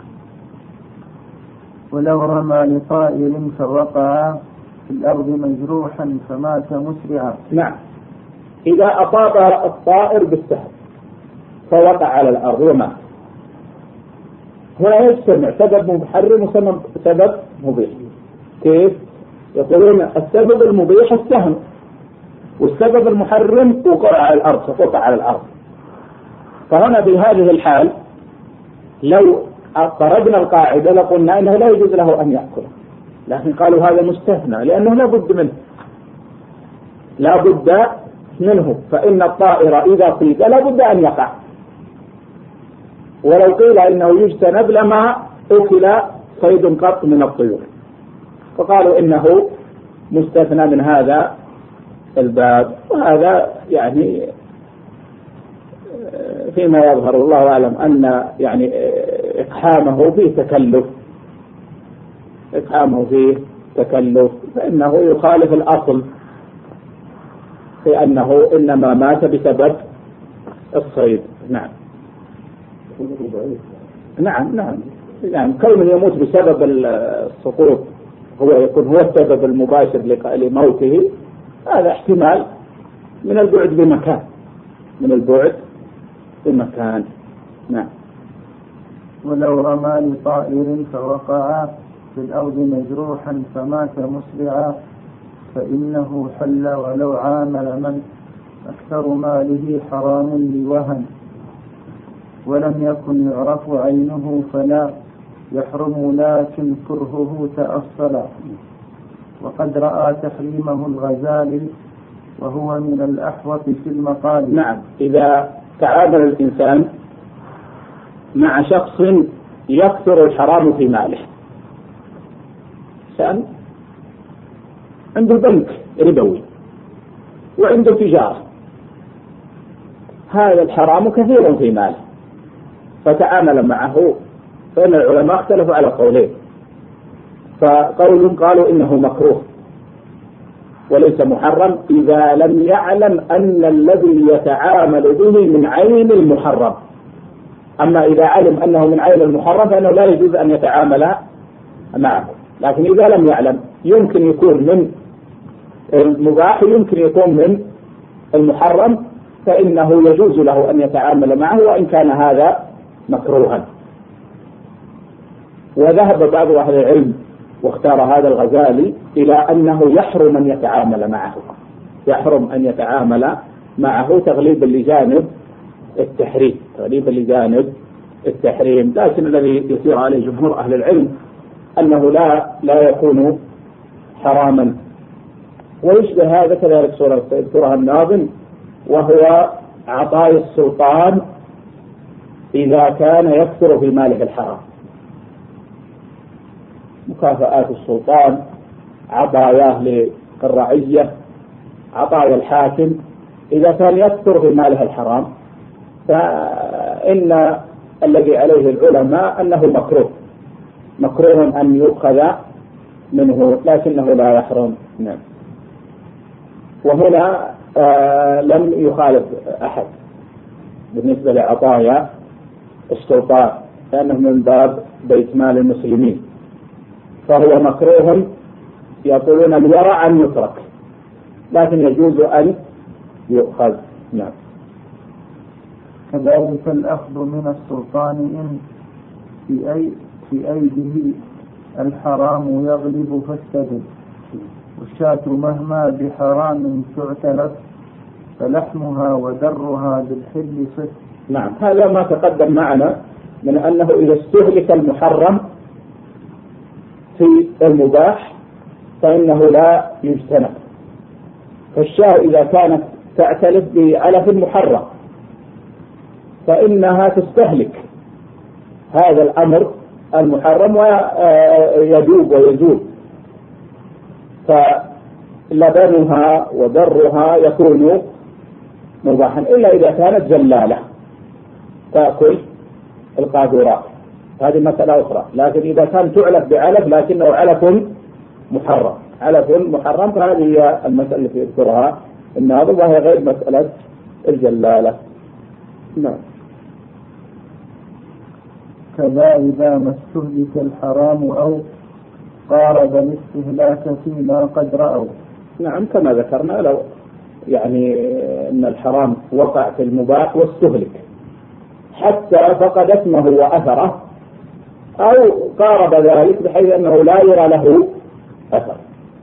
ولو رمى لطائر فوقع في الأرض مجروحا فمات مسرعا. نعم، إذا أصاب الطائر بالسهم فوقع على الأرض ومات، هنا يجتمع سبب محرم وسبب مبيح. كيف؟ يقولون السبب المبيح السهم، والسبب المحرم وقع على الأرض، سقط على الأرض. فهنا بهذه الحال لو خرجنا القاعدة لقلنا أنه لا يجوز له أن يأكل، لكن قالوا هذا مستثنى لأنه لا بد منه، فإن الطائر إذا صيد لا بد أن يقع، ولو قيل إنه يجتنب لما أكل صيد قط من الطيور، فقالوا إنه مستثنى من هذا الباب. وهذا يعني فيما يظهر الله أعلم أن يعني إقحامه فيه تكلف، فإنه يخالف الأصل في أنه إنما مات بسبب الصيد. نعم. يعني كونه يموت بسبب السقوط يكون هو السبب المباشر لموته، هذا احتمال من البعد بمكان. نعم. ولو رمى لطائر فوقع في الأرض مجروحا فمات مسرعا فإنه حل ولو عامل من أكثر ماله حرام لوهن، ولم يكن يعرف عينه فلا يحرم لكن كرهه تأصلا، وقد رأى تحريمه الغزالي وهو من الأحوط في المقال. نعم، إذا تعامل الإنسان مع شخص يكثر الحرام في ماله، إنسان عنده بنك ربوي وعنده تجارة، هذا الحرام كثير في ماله، فتعامل معه، فإن العلماء اختلفوا على قولين، قالوا إنه مكروه وليس محرم إذا لم يعلم أن الذي يتعامل به من عين المحرم. أما إذا علم أنه من عين المحرم فإنه لا يجوز أن يتعامل معه، لكن إذا لم يعلم يمكن يكون من المباح يمكن يكون من المحرم، فإنه يجوز له أن يتعامل معه وإن كان هذا مكروها. وذهب بعض أهل العلم واختار هذا الغزالي إلى أنه يحرم أن يتعامل معه، يحرم أن يتعامل معه تغليبا لجانب التحريم. لكن الذي يسير عليه جمهور أهل العلم أنه لا يكون حراما. ويشبه هذا كذلك سورة سيذكرها الناظم، وهو عطاء السلطان إذا كان يكثر في ماله الحرام. مكافآت السلطان، عطاياه للرعية، عطايا الحاكم إذا كان يكثر في ماله الحرام، فإن الذي عليه العلماء أنه مكروه أن يؤخذ منه، لكنه لا يحرم. نعم. وهنا لم يخالف أحد بالنسبة لعطايا السلطان، لأنه من باب بيت مال المسلمين، فهو مكروه يقولون الورع أن يترك، لكن يجوز أن يؤخذ. نعم. كذلك الأخذ من السلطان إن في أيده الحرام يغلب فاستدل، والشاة مهما بحرام تعترف فلحمها ودرها بالحل صف. نعم، هذا ما تقدم معنا من أنه إذا استهلك المحرم في المباح فإنه لا يجتنب. فالشاة إذا كانت تعتلف بعلف محرم فإنها تستهلك هذا الأمر المحرم ويذوب ويزول، فلبنها ودرها يكون مباحا إلا إذا كانت جلالة تأكل القاذورات، هذه مسألة أخرى. لكن إذا كان تعلف بعلف لكنه علف محرم فهذه هي المسألة التي يذكرها الناظم، وهي غير مسألة الجلالة. نعم. كذا إذا ما استهلك الحرام أو قارب الاستهلاك فيما قد رأوا. نعم، كما ذكرنا لو يعني أن الحرام وقع في المباح واستهلك حتى فقد اسمه وأثره، أو قارب ذلك بحيث أنه لا يرى له أثر.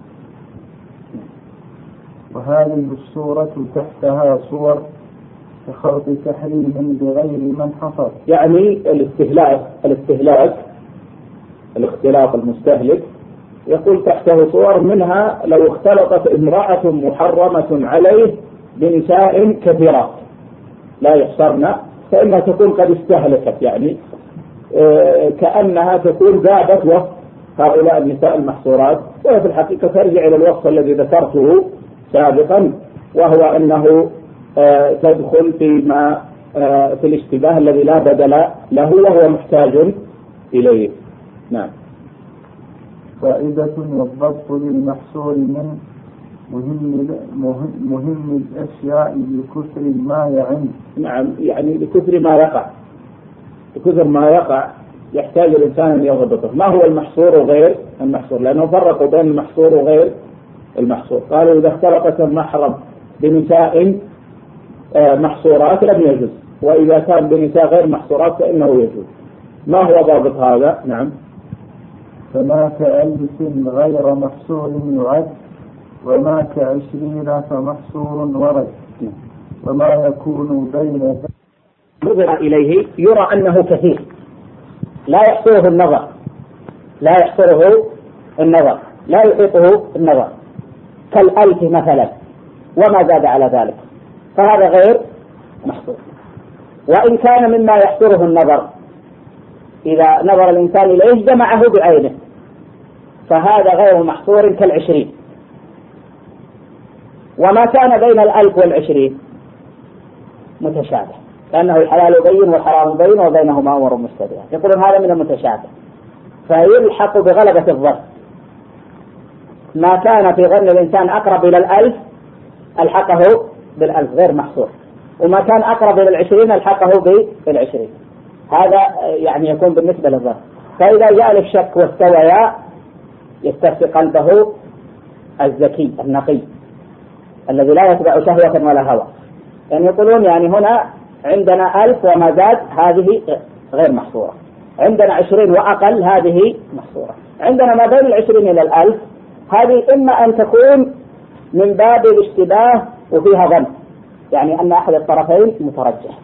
وهذه الصورة تحتها صور كخلط تحريم بغير من حصر. يعني الاستهلاك الاختلاط المستهلك يقول تحته صور، منها لو اختلطت امرأة محرمة عليه بنساء كثيرات لا يحصرن فإنها تكون قد استهلكت، يعني كأنها تكون ذابت وصف هؤلاء النساء المحصورات، وهي في الحقيقة ترجع إلى الوصف الذي ذكرته سابقا، وهو أنه تدخل في الاشتباه الذي لا بدل له وهو محتاج إليه. نعم. فائدة والضبط للمحصور من مهم الأشياء بكثر ما يعم. نعم، يعني بكثر ما يقع يحتاج الإنسان أن يضبطه. ما هو المحصور وغير المحصور؟ لأنه فرقوا بين المحصور وغير المحصور. قالوا إذا اختلطت المحرم بنساء محصورات لم يجوز، وإذا كان بنساء غير محصورات فإنه يجوز. ما هو ضابط هذا؟ نعم. فما كألف غير محصور يعد، وما كعشرين فمحصور ورد، وما يكون بين نظر إليه يرى أنه كثير لا يحصره النظر، لا يحيطه النظر، كالألف مثلا وما زاد على ذلك، فهذا غير محصور. وإن كان مما يحصره النظر إذا نظر الإنسان إليه جمعه بعينه فهذا غير محصور كال20. وما كان بين 1000 وال20 متشابه، لأنه الحلال بين والحرام بين وبينهما أمور مشتبهة، يقولون هذا من المتشابه فيلحق بغلبة الظن. ما كان في ظن الإنسان أقرب إلى 1000 ألحقه بال1000 غير محصور، وما كان أقرب إلى 20 ألحقه بال20. هذا يعني يكون بالنسبة للظن. فإذا جاء الشك واستويا يستفتي قلبه الذكي النقي الذي لا يتبع شهوة ولا هوى. يعني يقولون يعني هنا عندنا 1000 وما زاد هذه غير محصورة، عندنا 20 وأقل هذه محصورة، عندنا ما بين 20 إلى 1000 هذه إما أن تكون من باب الاشتباه وفيها ظن، يعني أن أحد الطرفين مترجح.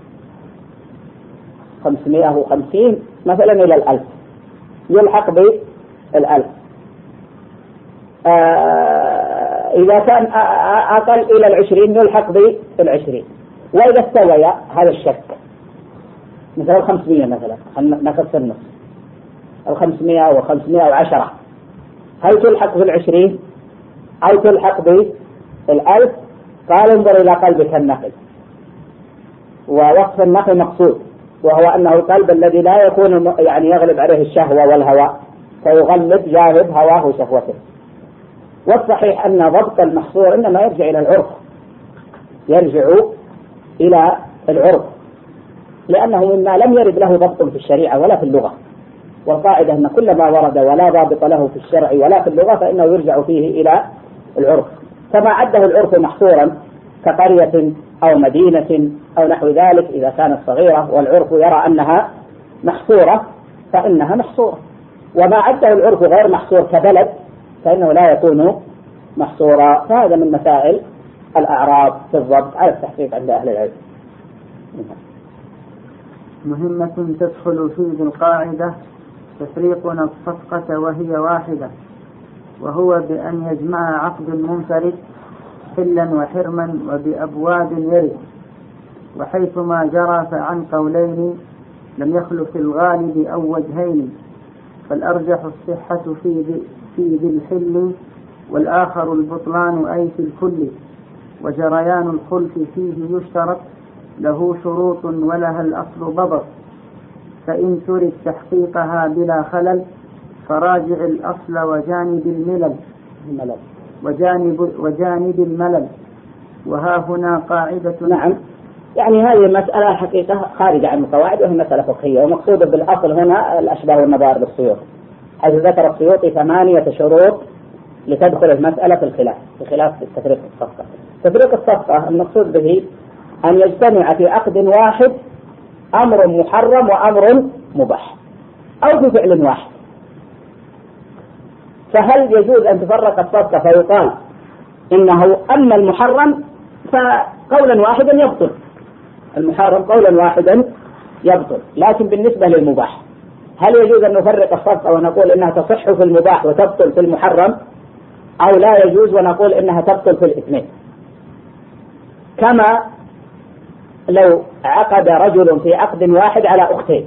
550 مثلا إلى 1000 يلحق بال1000. إذا كان أقل إلى 20 يلحق بال20. وإذا استوى هذا الشك مثلا 500 مثلا نفس النص 500 و510 هل تلحق بال20 أو تلحق بال1000؟ قال انظر إلى قلبك النقي. ووصف النقي مقصود، وهو أنه القلب الذي لا يكون يعني يغلب عليه الشهوة والهوى فيغلب جانب هواه وشهوته. والصحيح أن ضبط المحصور إنما يرجع إلى العرف، يرجع إلى العرف، لأنه مما لم يرد له ضبط في الشريعة ولا في اللغة. والقاعدة أن كل ما ورد ولا ضابط له في الشرع ولا في اللغة فإنه يرجع فيه إلى العرف. فما عده العرف محصورا كقرية أو مدينة أو نحو ذلك إذا كانت صغيرة والعرف يرى أنها محصورة فإنها محصورة، وما عده العرف غير محصور كبلد فإنه لا يكون محصورا. فهذا من مسائل الأعراض في الضبط على التحقيق عند أهل العلم. مهمة تدخل في القاعدة تفريقنا الصفقة وهي واحدة، وهو بأن يجمع عقد منفرد حلا وحرما وبأبواب يرد، وحيثما جرى فعن قولين لم يخل في الغالب أو وجهين، فالأرجح الصحة في ذي الحل والآخر البطلان أي في الكل، وجريان الخلف فيه يشترط له شروط ولها الأصل ضبط، فإن ترد تحقيقها بلا خلل فراجع الأصل وجانب الملل. وها هنا قاعدة. نعم، يعني هذه المسألة حقيقة خارجة عن القواعد وهي مسألة فقهية، ومقصود بالأصل هنا الأشباه والنظائر بالسيوط، حيث ذكر السيوطي 8 شروط لتدخل المسألة في خلاف تفريق الصفقة. تفريق الصفقة المقصود به أن يجتمع في عقد واحد أمر محرم وأمر مباح أو في فعل واحد. فهل يجوز أن تفرق الصفقة فيقال إنه أما المحرم فقولا واحدا يبطل، المحرم قولا واحدا يبطل، لكن بالنسبة للمباح هل يجوز أن نفرق الصفقة ونقول إنها تصح في المباح وتبطل في المحرم، أو لا يجوز ونقول إنها تبطل في الاثنين؟ كما لو عقد رجل في عقد واحد على أختين،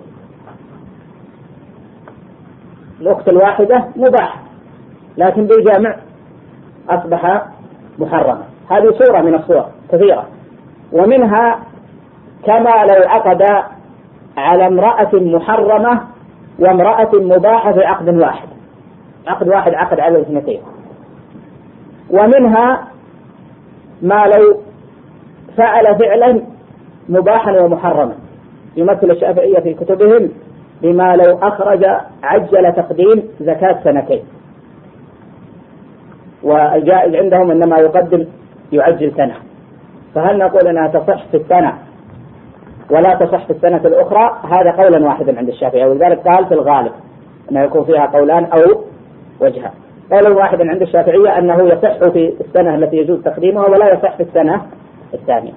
الأخت الواحدة مباح لكن بالجامع أصبح محرما، هذه صورة من الصور كثيرة. ومنها كما لو عقد على امرأة محرمة وامرأة مباحة في عقد واحد، عقد واحد عقد على الاثنتين. ومنها ما لو فعل فعلا مباحا ومحرما، يمثل الشافعية في كتبهم بما لو أخرج عجل تقديم زكاة سنتين، والجائز عندهم إنما يعجل سنة، فهل نقول أنها تصح في السنة ولا تصح في السنة الأخرى؟ هذا قولا واحدا عند الشافعية، ولذلك قال في الغالب أنه يكون فيها قولان أو وجهان. قولا واحدا عند الشافعية أنه يصح في السنة التي يجوز تقديمها ولا يصح في السنة الثانية.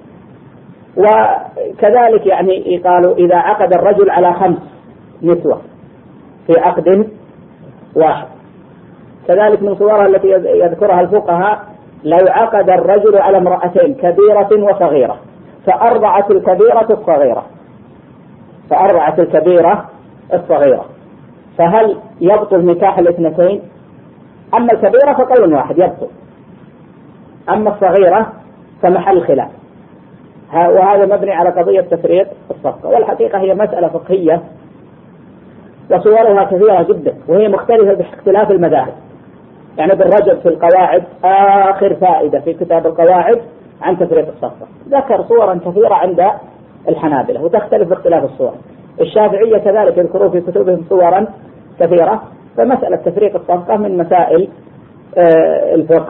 وكذلك يعني قالوا إذا عقد الرجل على 5 نسوة في عقد واحد، كذلك من صورها التي يذكرها الفقهاء لو عقد الرجل على امرأتين كبيرة وصغيرة فأرضعت الكبيرة الصغيرة، فهل يبطل نكاح الاثنتين؟ أما الكبيرة فقول واحد يبطل، أما الصغيرة فمحل خلاف. وهذا مبني على قضية تفريق الصفقة، والحقيقة هي مسألة فقهية وصورها كثيرة جدا، وهي مختلفة باختلاف المذاهب. يعني بالرجب في القواعد آخر فائدة في كتاب القواعد عن تفريق الصفقة ذكر صورا كثيرة عند الحنابلة وتختلف باختلاف الصور. الشافعية كذلك يذكرون في كتبهم صورا كثيرة. فمسألة تفريق الصفقة من مسائل الفقه،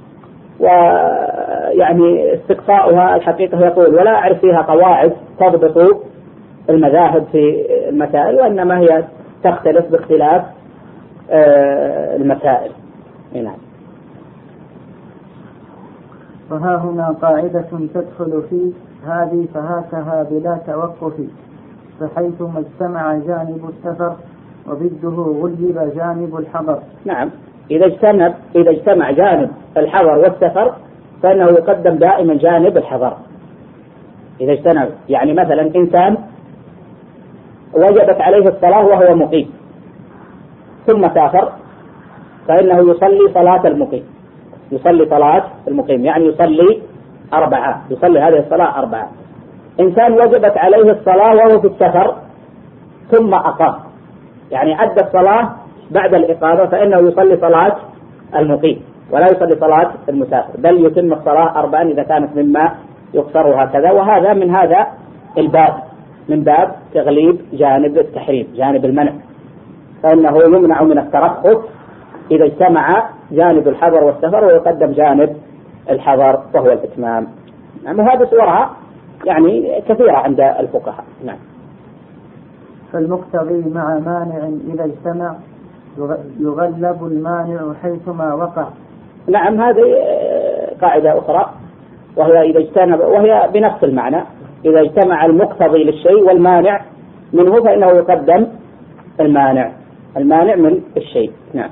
ويعني استقصاؤها الحقيقة يطول، ولا أعرف فيها قواعد تضبط المذاهب في المسائل، وإنما هي تختلف باختلاف المسائل. نعم. وها هنا قاعدة تدخل في هذه فهاتها بلا توقف، فحيثما اجتمع جانب السفر وضده غلب جانب الحضر. نعم، إذا اجتمع جانب الحضر والسفر فإنه يقدم دائما جانب الحضر. إذا اجتمع، يعني مثلا إنسان وجبت عليه الصلاة وهو مقيم ثم سافر، فإنه يصلي صلاة المقيم، يصلي صلاة المقيم، يعني يصلي هذه الصلاة 4. إنسان وجبت عليه الصلاة وهو في السفر ثم أقام، يعني أدى الصلاة بعد الإقامة، فإنه يصلي صلاة المقيم ولا يصلي صلاة المسافر، بل يتم الصلاة 4 إذا كانت مما يقصر هكذا. وهذا من هذا الباب، من باب تغليب جانب التحريم، جانب المنع، فإنه يمنع من الترخص إذا اجتمع جانب الحضر والسفر ويقدم جانب الحضر وهو الإتمام. نعم، وهذه صورها يعني كثيرة عند الفقهاء. نعم. فالمقتضي مع مانع إذا اجتمع يغلب المانع حيثما وقع. نعم، هذه قاعدة أخرى، وهي إذا اجتمع، وهي بنفس المعنى، إذا اجتمع المقتضي للشيء والمانع منه فإنه يقدم المانع من الشيء. نعم.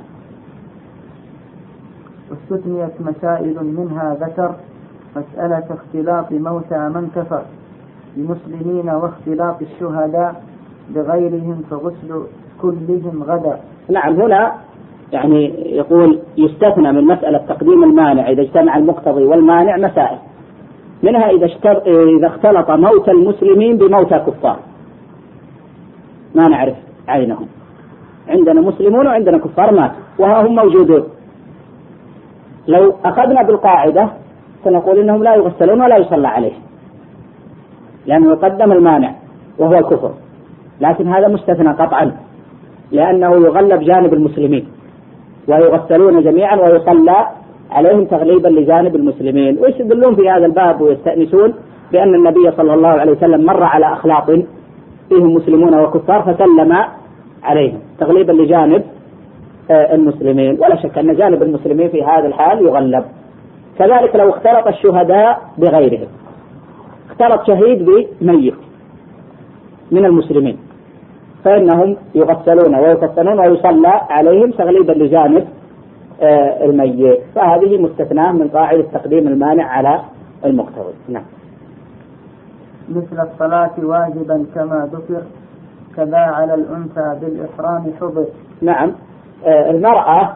واستثنيت مسائل منها ذكر مسألة اختلاط موتى من كفر بمسلمين واختلاط الشهداء بغيرهم فغسل كلهم غدا. نعم، هنا يعني يقول يستثنى من مسألة تقديم المانع إذا اجتمع المقتضي والمانع مسائل، منها إذا اختلط موتى المسلمين بموتى كفار ما نعرف عينهم، عندنا مسلمون وعندنا كفار ماتوا وهم موجودون، لو أخذنا بالقاعدة سنقول إنهم لا يغسلون ولا يصلى عليهم لأنه يقدم المانع وهو الكفر، لكن هذا مستثنى قطعا لأنه يغلب جانب المسلمين ويغسلون جميعا ويصلى عليهم تغليبا لجانب المسلمين. ويستدلون في هذا الباب ويستأنسون بأن النبي صلى الله عليه وسلم مر على أخلاط فيهم مسلمون وكفار فسلم عليهم تغليبا لجانب المسلمين، ولا شك أن جانب المسلمين في هذا الحال يغلب. كذلك لو اختلط الشهداء بغيرهم، اختلط شهيد بميت من المسلمين فإنهم يغسلون ويكفنون ويصلى عليهم تغليبا لجانب الميت، فهذه مستثناة من قاعدة تقديم المانع على المقتضي. نعم. مثل الصلاة واجبا كما ذكر كذا على الأنثى بالإحرام حضر. نعم، المرأة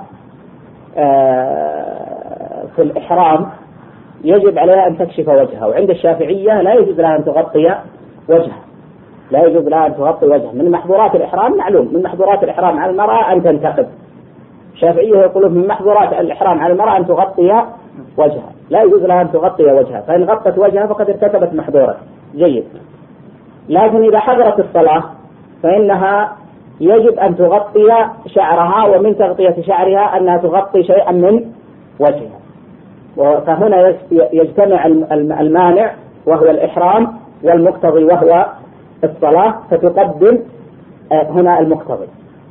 في الإحرام يجب عليها أن تكشف وجهها، وعند الشافعية لا يجب لها أن تغطي وجهها، لا يجب لها أن تغطي وجهها. من محظورات الإحرام معلوم، من محظورات الإحرام على المرأة أن تنتقب. الشافعية يقولون من محظورات الإحرام على المرأة أن تغطي وجهها، لا يجوز لها أن تغطي وجهها، فإن غطت وجهها فقد ارتكبت محظورا. جيد. لكن إذا حضرت الصلاة فإنها يجب أن تغطي شعرها، ومن تغطية شعرها أنها تغطي شيئا من وجهها. فهنا يجتمع المانع وهو الإحرام والمقتضي وهو الصلاة، فتقدم هنا المقتضي،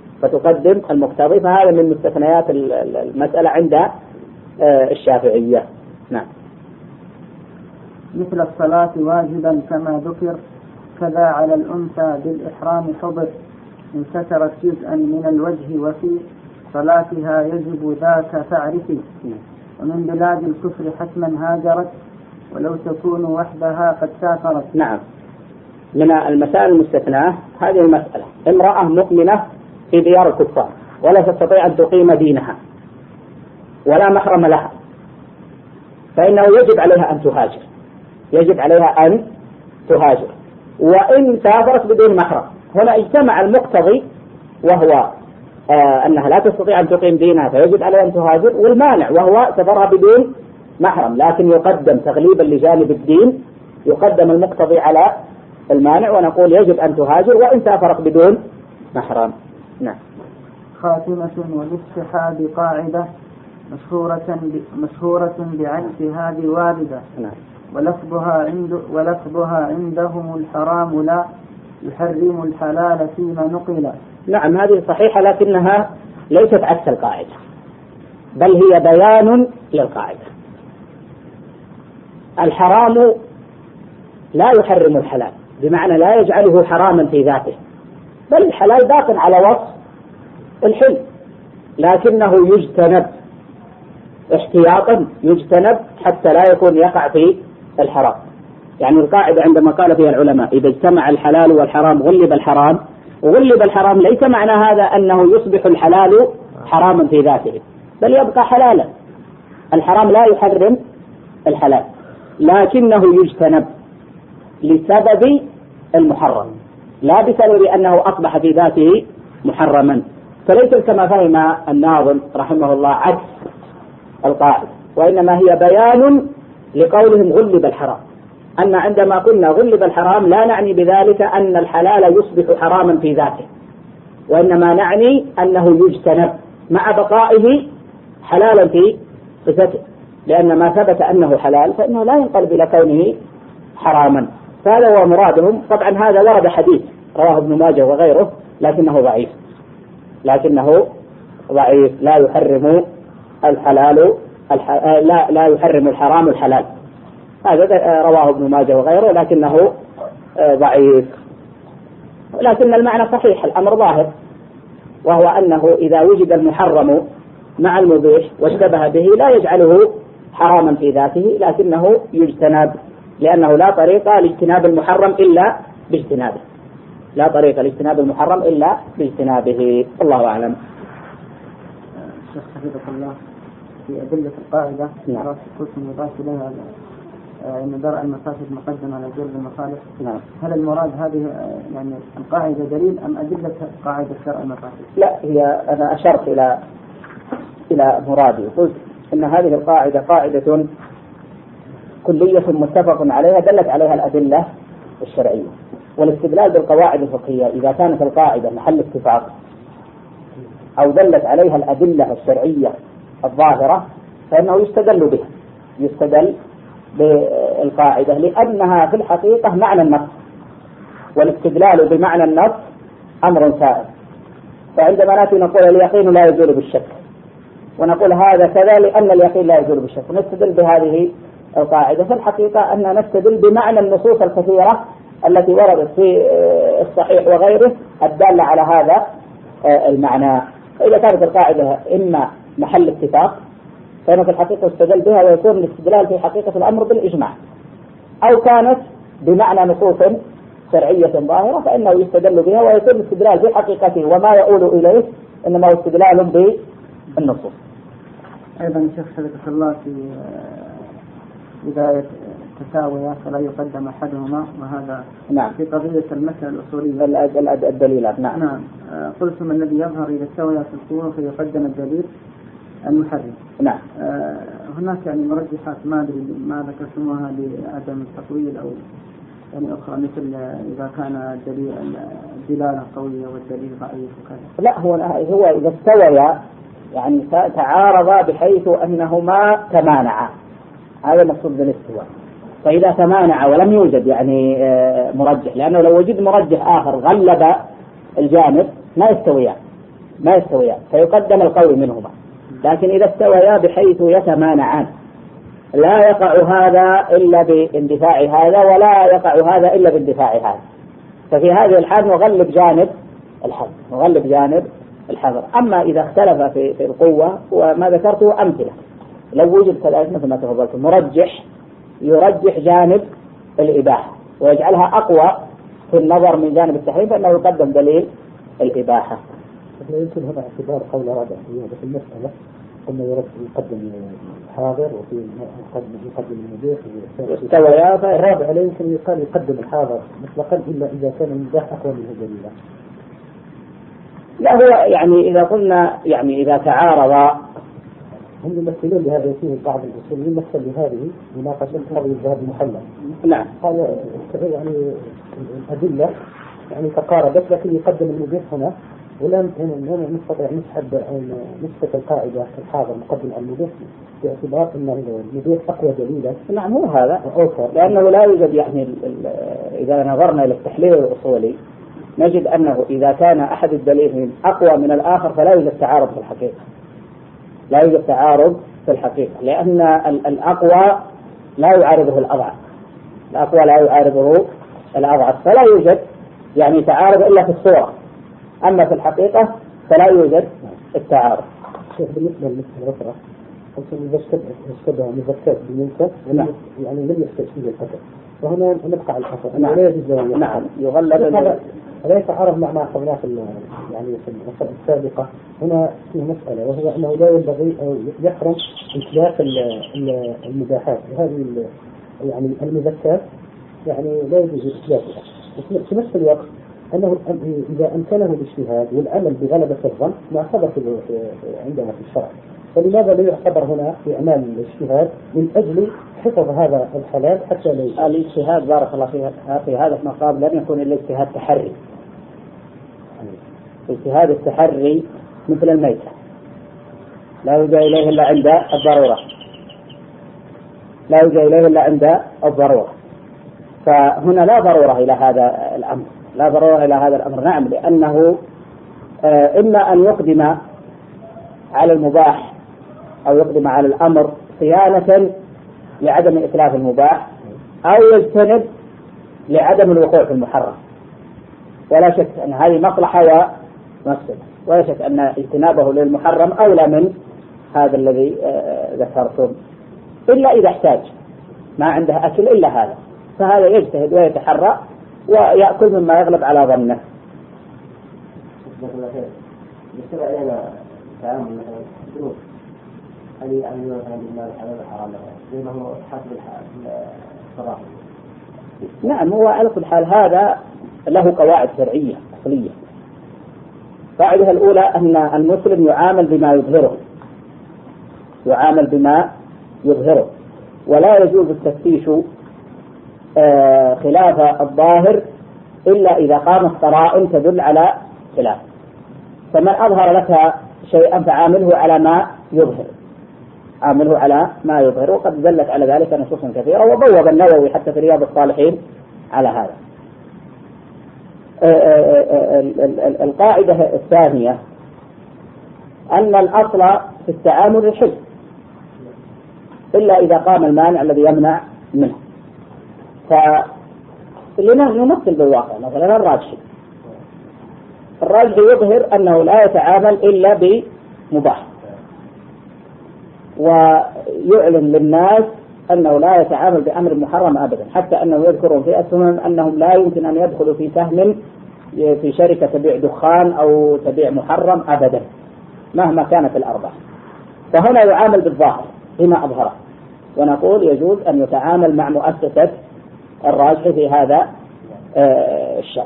فهذا من مستثنيات المسألة عند الشافعية. نعم. مثل الصلاة واجبا كما ذكر كذا على الأنثى بالإحرام حضر إن سترت جزءا من الوجه وفي صلاتها يجب ذاك فاعرفي. ومن بلاد الكفر حتما هاجرت ولو تكون وحدها قد سافرت. نعم، من المسائل المستثناة هذه المسألة، امرأة مؤمنة في ديار الكفار ولا تستطيع أن تقيم دينها ولا محرم لها، فإنه يجب عليها أن تهاجر، وإن سافرت بدون محرم. هنا اجتمع المقتضي وهو أنها لا تستطيع أن تقيم دينها فيجب عليها أن تهاجر، والمانع وهو سفرها بدون محرم، لكن يقدم تغليبا لجانب الدين، يقدم المقتضي على المانع ونقول يجب أن تهاجر وإن سافرت بدون محرم. نعم. خاتمة والاستحاب قاعدة مشهورة بعكس هذه واردة. نعم. ولفظها عندهم الحرام لا يحرم الحلال فيما نقل. نعم، هذه صحيحة لكنها ليست عكس القاعدة، بل هي بيان للقاعدة. الحرام لا يحرم الحلال، بمعنى لا يجعله حراما في ذاته، بل الحلال باق على وصف الحل، لكنه يجتنب احتياطا، يجتنب حتى لا يكون يقع في الحرام. يعني القاعدة عندما قال فيها العلماء إذا اجتمع الحلال والحرام غلب الحرام، وغلب الحرام ليس معنى هذا أنه يصبح الحلال حراما في ذاته، بل يبقى حلالا. الحرام لا يحرم الحلال، لكنه يجتنب لسبب المحرم، لا بسبب أنه أصبح في ذاته محرما. فليس كما فهم الناظم رحمه الله عكس القاعدة، وإنما هي بيان لقولهم غلب الحرام، أن عندما قلنا غلب الحرام لا نعني بذلك أن الحلال يصبح حراما في ذاته، وإنما نعني أنه يجتنب مع بقائه حلالا في صفته، لأن ما ثبت أنه حلال فإنه لا ينقلب إلى كونه حراما. فهذا هو مرادهم. طبعا هذا ورد حديث رواه ابن ماجه وغيره لكنه ضعيف، لا يحرم الحلال لا يحرم الحرام الحلال، هذا رواه ابن ماجه وغيره لكنه ضعيف. لكن المعنى صحيح، الأمر ظاهر، وهو أنه إذا وجد المحرم مع المبيح واشتبه به لا يجعله حراما في ذاته، لكنه يجتنب، لأنه لا طريق لاجتناب المحرم إلا باجتنابه، لا طريق لاجتناب المحرم إلا باجتنابه. الله أعلم. شيخ حفظك الله، في أدلة القاعدة قلت يضاف إليها أن درء المفاسد مقدم على جلب المصالح. نعم. هل المراد هذه يعني القاعدة دليل أم أدلة قاعدة درء المفاسد؟ لا، هي أنا أشرت إلى مرادي، قلت أن هذه القاعدة قاعدة كلية متفق عليها دلت عليها الأدلة الشرعية، والاستدلال بالقواعد الفقهية إذا كانت القاعدة محل اتفاق أو دلت عليها الأدلة الشرعية الظاهرة فإنه يستدل بالقاعدة، لأنها في الحقيقة معنى النص، والاستدلال بمعنى النص أمر سائر. فعندما نأتي نقول اليقين لا يزول بالشك، ونقول هذا كذا لأن اليقين لا يزول بالشك، ونستدل بهذه القاعدة، في الحقيقة أن نستدل بمعنى النصوص الكثيرة التي وردت في الصحيح وغيره الدالة على هذا المعنى. فإذا كانت القاعدة إما محل اتفاق فإنه في الحقيقة يستدل بها ويكون الاستدلال في حقيقة الأمر بالإجماع، أو كانت بمعنى نصوص شرعية ظاهرة فإنه يستدل بها ويكون الاستدلال في حقيقته وما يؤول إليه إنما هو استدلال بالنصوص. أيضا شيخ حفظك الله، في إذا تساوي فلا يقدم أحدهما، وهذا نعم في قضية المسألة الأصولية الدليلات. نعم. قلتم الذي يظهر إذا استوى في القوة فيقدم الدليل المحرم. نعم. هناك يعني مرجحات ما أدري ما ذكرتموها لعدم التطويل أو يعني أخرى، مثل إذا كان الدلالة قوية والدليل ضعيف وكذا. لا، هو إذا استوى يعني تعارضا بحيث أنهما تمانعا، هذا المقصود بالاستواء. فإذا تمانع ولم يوجد يعني مرجح، لأنه لو وجد مرجح آخر غلب الجانب ما يستويان فيقدم القوي منهما. لكن إذا استويا بحيث يتمانعان لا يقع هذا إلا باندفاع هذا ولا يقع هذا إلا باندفاع هذا، ففي هذه الحال نغلب جانب الحظر. أما إذا اختلف في القوة وما ذكرته أمثلة، لو وجد كذلك مثل ما تفضلت مرجح يرجح جانب الإباحة ويجعلها أقوى في النظر من جانب التحريم فإنه يقدم دليل الإباحة. يمكن هذا اعتبار قول رابع في المسألة، قلنا يقدم الحاضر وفي يقدم المبيح استويا. الرابع لا يمكن يقدم الحاضر مطلقا إلا إذا كان المباح أقوى منه دليلا. لا، هو يعني إذا قلنا يعني إذا تعارض هم يمثلون لهذا فيه بعض الأصوليين مثل لهذه مناقشة قضية الذهب المحلل. نعم. قال يعني الأدلة يعني تقاربت لكن يقدم المبيح هنا، ولم نستطيع نسحب نسبة القاعدة الحاضر مقدم على المبيح باعتبار أن المبيح أقوى دليلا. نعم، هو هذا لأنه لا يوجد يعني إذا نظرنا إلى التحليل الأصولي نجد أنه إذا كان أحد الدليلين أقوى من الآخر فلا يوجد تعارض في الحقيقة، لأن الأقوى لا يعارضه الأضعف، الأقوى لا يعارضه الأضعف، فلا يوجد يعني تعارض إلا في الصورة، أما في الحقيقة فلا يوجد التعارض. بالنسبة للمسألة الأخرى إذا اشتبه مذكر بمنكر يعني لم يحتاج فيه القتل، وهنا نبقى على القتل. نعم. لا يجوز له. نعم يغلب. هذا يتعارض مع ما قلناه يعني في المسألة السابقة. هنا في مسألة وهو أنه لا ينبغي أو يحرم إتلاف المباحات، وهذه يعني المذكرات يعني لا يجوز إتلافها. في نفس الوقت أنه إذا أمكنه الاجتهاد والعمل بغلبة الظن معتبر عندنا في الشرع، فلماذا لا يعتبر هنا في أعمال الاجتهاد من أجل حفظ هذا الحلال حتى لا الاجتهاد بارك الله في هذا المقام لن يكون الاجتهاد تحري. اجتهاد التحري مثل الميتة لا يلجأ إليه إلا عند الضرورة، لا يلجأ إليه إلا عند الضرورة، فهنا لا ضرورة إلى هذا الأمر، لا ضرورة إلى هذا الأمر. نعم، لأنه إما أن يقدم على المباح أو يقدم على الأمر صيانة لعدم إتلاف المباح، أو يجتنب لعدم الوقوع في المحرم، ولا شك أن هذه مصلحة ومفسدة، ولا شك أن اجتنابه للمحرم أولى من هذا الذي ذكرتم، إلا إذا احتاج ما عنده أكل إلا هذا، فهذا يجتهد ويتحرى ويأكل مما يغلب على ظنه. بالنسبة إلينا تعامل مثلا الفلوس، هل يعني مثلا بالمال الحلال والحرام زي ما هو حسب الصراحة؟ نعم، هو على كل حال هذا له قواعد شرعية أصلية. القاعدة الأولى أن المسلم يعامل بما يظهره، يعامل بما يظهره، ولا يجوز التفتيش خلاف الظاهر إلا إذا قامت قرائن تدل على خلاف. فمن أظهر لك شيئا فعامله على ما يظهر، عامله على ما يظهر، وقد دلت على ذلك نصوص كثيرة، وبوب النووي حتى في رياض الصالحين على هذا. القاعدة الثانية أن الأصل في التعامل الحل إلا إذا قام المانع الذي يمنع منه. فلنمثل بالواقع، مثلا الراجح يظهر أنه لا يتعامل إلا بمباح، ويعلن للناس أنه لا يتعامل بأمر محرم أبدا، حتى أنه يذكرون في أسهم أنهم لا يمكن أن يدخلوا في سهم في شركة تبيع دخان أو تبيع محرم أبدا مهما كانت الأرباح. فهنا يعامل بالظاهر بما أظهره، ونقول يجوز أن يتعامل مع مؤسسة الراجح في هذا الشأن.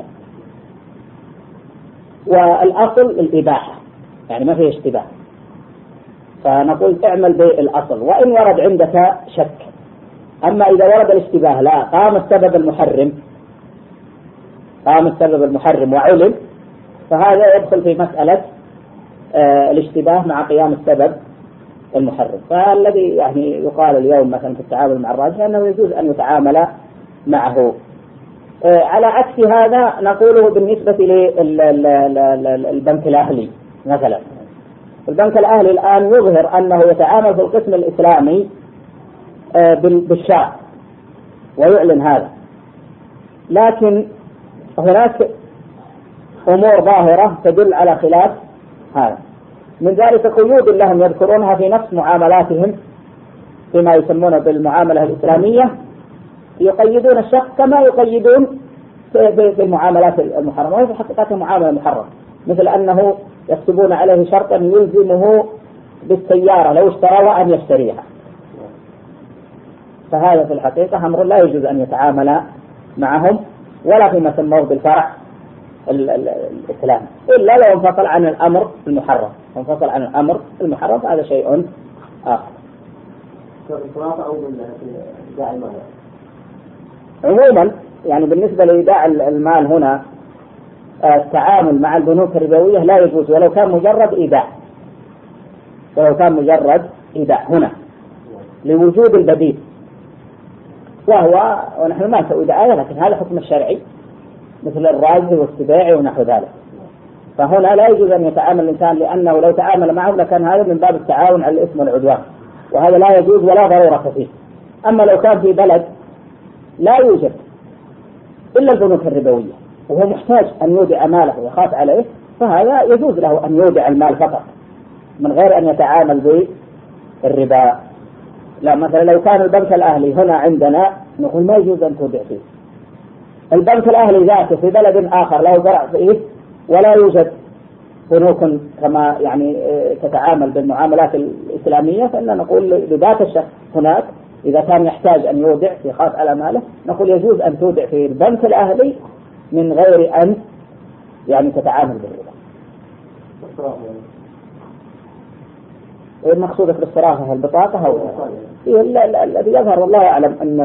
والأصل الإباحة، يعني ما فيه اشتباه، فنقول اعمل بالأصل، وإن ورد عندك شك. أما إذا ورد الاشتباه لا قام السبب المحرم وعلم، فهذا يدخل في مسألة الاشتباه مع قيام السبب المحرم. فالذي يعني يقال اليوم مثلا في التعامل مع الراجح أنه يجوز أن يتعامل معه. على عكس هذا نقوله بالنسبة للبنك الأهلي مثلا. البنك الأهلي الآن يظهر أنه يتعامل في القسم الإسلامي بالشرع ويعلن هذا، لكن هناك أمور ظاهرة تدل على خلاف هذا. من ذلك قيود لهم يذكرونها في نفس معاملاتهم فيما يسمونه بالمعاملة الإسلامية، يقيدون الشخص كما يقيدون في المعاملات المحرمة، وهي في حقيقة معاملة محرمة، مثل أنه يكتبون عليه شرطا يلزمه بالسيارة لو اشترى أن يشتريها. فهذا في الحقيقة أمر لا يجوز أن يتعامل معهم ولا فيما سموه بالفرع الإسلام، إلا لو انفصل عن الأمر المحرم. انفصل عن الأمر المحرم هذا شيء آخر. عموما يعني بالنسبة لإيداع المال هنا التعامل مع البنوك الربوية لا يجوز ولو كان مجرد إيداع هنا لوجود البديل، وهو ونحن ما نسوي دعاية، لكن هذا حكم الشرعي مثل الرازي والسباعي ونحو ذلك. فهنا لا يجوز أن يتعامل الإنسان، لأنه لو تعامل معه لكان هذا من باب التعاون على الإثم والعدوان، وهذا لا يجوز ولا ضرورة فيه. أما لو كان في بلد لا يوجد إلا البنوك الربوية وهو محتاج أن يودع ماله ويخاف عليه، فهذا يجوز له أن يودع المال فقط من غير أن يتعامل بالربا. لا، مثلا لو كان البنك الأهلي هنا عندنا نقول ما يجوز أن تودع فيه. البنك الأهلي ذاته في بلد آخر له زرع فيه ولا يوجد بنوك كما يعني تتعامل بالمعاملات الإسلامية، فإن نقول لذات الشخص هناك إذا كان يحتاج أن يودع في خاص على ماله نقول يجوز أن تودع في البنك الأهلي من غير أن يعني تتعامل بالربا. المقصود في الصراحة البطاقة أو الذي يظهر والله أعلم أن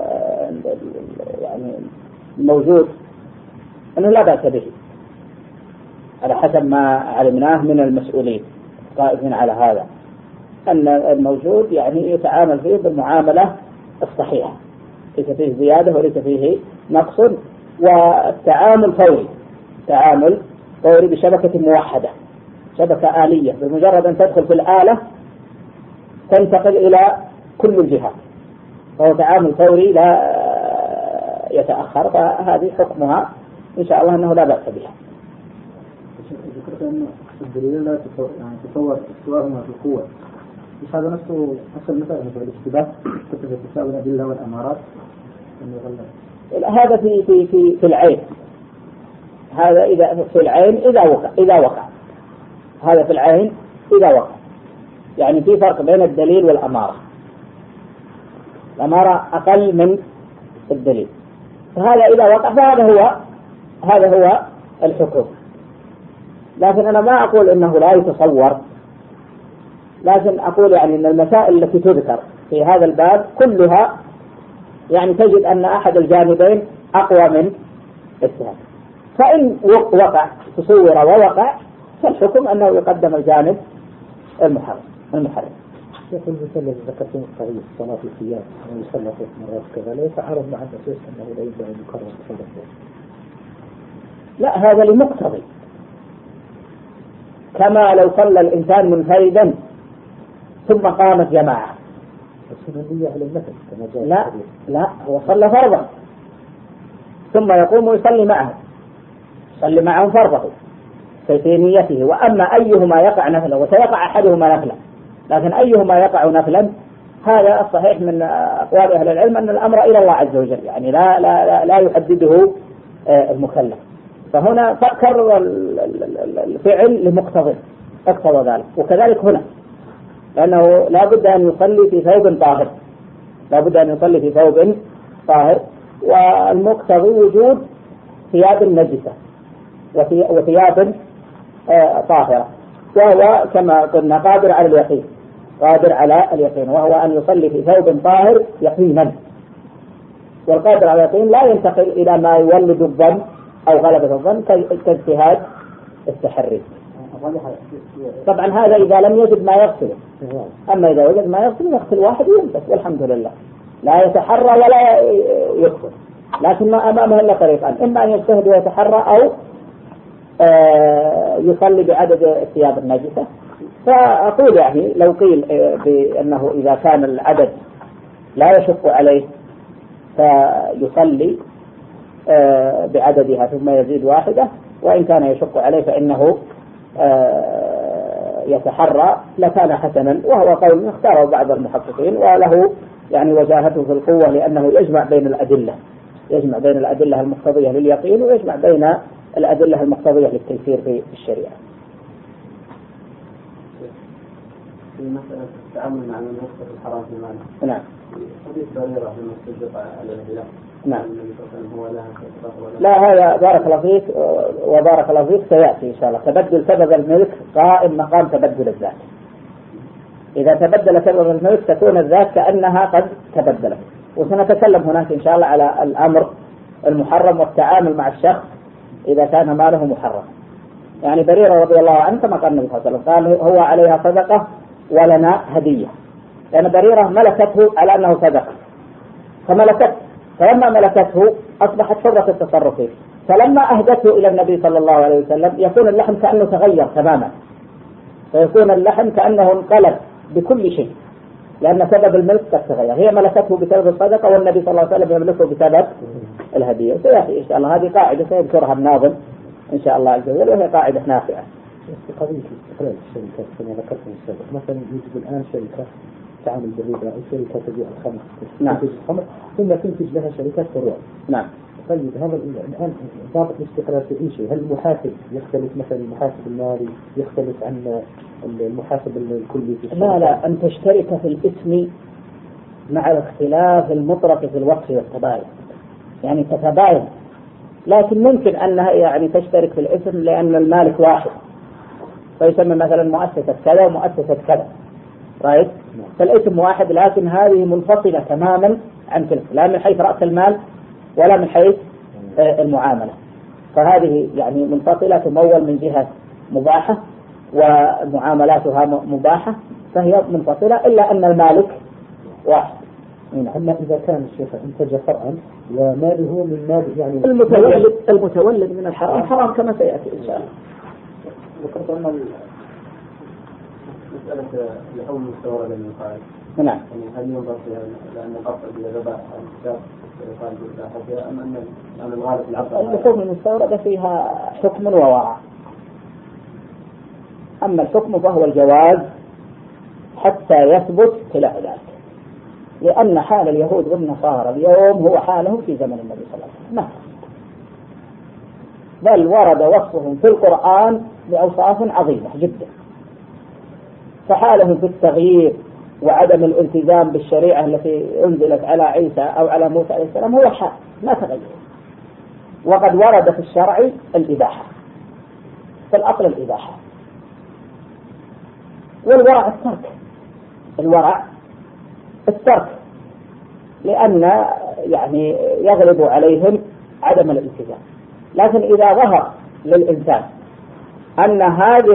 يعني موجود أنه لا بأس به على حسب ما علمناه من المسؤولين قائمين على هذا، أن الموجود يعني يتعامل فيه بالمعاملة الصحيحة، ليس فيه زيادة وليس فيه نقص، والتعامل فوري، تعامل فوري بشبكة موحدة، شبكة آلية، بمجرد أن تدخل في الآلة تنتقل إلى كل الجهات، فهو تعامل فوري لا يتأخر، فهذه حكمها إن شاء الله أنه لا بأس بها. ذكرت أن الدليل لا تتصور استواهما في القوة، مش هذا نفسه نفس المثال مثل الاشتباه كتب تساوي الأدلة والأمارات؟ هذا في العين، هذا إذا في العين إذا وقع هذا في العين إذا وقع، يعني في فرق بين الدليل والأمارة. الأمارة أقل من الدليل، فهذا إذا وقع فهذا هو الحكم. لكن أنا ما أقول إنه لا يتصور، لكن أقول يعني أن المسائل التي تذكر في هذا الباب كلها يعني تجد أن أحد الجانبين أقوى من الثاني، فإن وقع تصور ووقع فالحكم أنه يقدم الجانب المحرم. شيخ المثال الذي ذكرتم الصحيح صلاة القيام ويصلى 3 مرات كذا لا يتعارض مع الأساس أنه لا ينبغي أن يكرر صلاة؟ لا، هذا لمقتضي، كما لو صلى الإنسان منفردا ثم قامت جماعة. السنة على المثل كما جاء. لا هو صلى فرضا ثم يقوم ويصلي معهم، يصلي معهم فرضه في نيته. وأما أيهما يقع نفلا، وسيقع أحدهما نفلا، لكن أيهما يقع نفلا هذا الصحيح من أقوال أهل العلم أن الأمر إلى الله عز وجل، يعني لا يحدده المكلف. فهنا كرر الفعل لمقتضى اقتضى ذلك، وكذلك هنا لأنه لا بد أن يصلي في ثوب طاهر، لا بد أن يصلي في ثوب طاهر، والمقتضي وجود ثياب نجسة وثياب طاهرة، وهو كما قلنا قادر على اليقين، وهو أن يصلي في ثوب طاهر يقينا. والقادر على اليقين لا ينتقل إلى ما يولد الظن أو غلبة الظن كاجتهاد التحري. طبعا هذا إذا لم يجد ما يغسله، أما إذا وجد ما يغسله يغسل واحد وينبت والحمد لله، لا يتحرى ولا يغسل، لكن ما أمامه إلا طريقان، إما أن يجتهد ويتحرى أو يصلي بعدد الثياب النجسة. فأقول يعني لو قيل بأنه إذا كان العدد لا يشق عليه فيصلي بعددها ثم يزيد واحدة، وإن كان يشق عليه فإنه يتحرى لكان حسنا، وهو قول اختاره بعض المحققين وله يعني وجاهته في القوة، لأنه يجمع بين الأدلة المقتضية لليقين ويجمع بين الأدلة المقتضية للتيسير في الشريعة. في مسألة التعامل مع المسجد الحرام في المعنى. نعم. حديث بريرة في المسجد على الهلال. نعم. لا هذا بارك الله فيك وبارك الله فيك سيأتي إن شاء الله. تبدل سبب الملك قائم مقام تبدل الذات. إذا تبدل سبب الملك تكون الذات كأنها قد تبدلت. وسنتكلم هناك إن شاء الله على الأمر المحرم والتعامل مع الشخص إذا كان ماله محرم. يعني بريرة رضي الله عنه كما قال النبي صلى الله عليه وسلم قال هو عليها صدقة ولنا هدية، لأن بريرة ملكته على أنه صدقة فملكته، فلما ملكته أصبحت حرة التصرف فيه، فلما أهدته إلى النبي صلى الله عليه وسلم يكون اللحم كأنه تغير تماما، فيكون اللحم كأنه انقلب بكل شيء، لأن سبب الملك قد تغير، هي ملكته بسبب الصدقة والنبي صلى الله عليه وسلم يملكه بسبب الهدية. سيأتي إن شاء الله هذه قاعدة سيذكرها الناظم إن شاء الله عز وجل، وهي قاعدة نافعة. في قضية استقلال الشركات كما ذكرت من السابق، مثلا يوجد الآن شركة تعمل بالربا أو شركة تبيع الخمر، نعم، تنتج الخمر ثم تنتج لها شركات فروع. نعم. طيب هذا الآن ضابط الاستقلال في أي شيء، هل المحاسب يختلف مثلا المحاسب المالي يختلف عن المحاسب الكلي في الشركة؟ لا، أن تشترك في الاسم مع الاختلاف المطلق في الوقت والتباين، يعني تتباين، لكن ممكن أنها يعني تشترك في الاسم لأن المالك واحد، فيسمى مثلا مؤسسة كذا ومؤسسة كذا، رايت؟ فالاسم واحد لكن هذه منفصلة تماما عن تلك، لا من حيث رأس المال ولا من حيث المعاملة، فهذه يعني منفصلة، تمول من جهة مباحة ومعاملاتها مباحة، فهي منفصلة إلا أن المالك واحد. أما إذا كان الشيخ انتج فرعا وماله من مال يعني المتولد من الحرام حرام كما سيأتي إن شاء الله. ذكرت أن مسألة لحوم مستوردة من الخارج. نعم. يعني هل ينظر فيها لأن القطع بالذبائح الكتاب قال بالذبائح أم أن الغالب العقل؟ اللحوم المستوردة فيها حكم وورع. أما الحكم فهو الجواز حتى يثبت خلاف ذلك، لأن حال اليهود والنصارى اليوم هو حالهم في زمن النبي صلى الله عليه وسلم، بل ورد وصفهم في القرآن بأوصاف عظيمة جدا، فحالهم في التغيير وعدم الالتزام بالشريعة التي أنزلت على عيسى أو على موسى عليه السلام هو الحال ما تغير، وقد ورد في الشرع الإباحة، في الأصل الإباحة، والورع الترك، الورع الترك، لأن يعني يغلب عليهم عدم الالتزام. لكن إذا ظهر للإنسان أن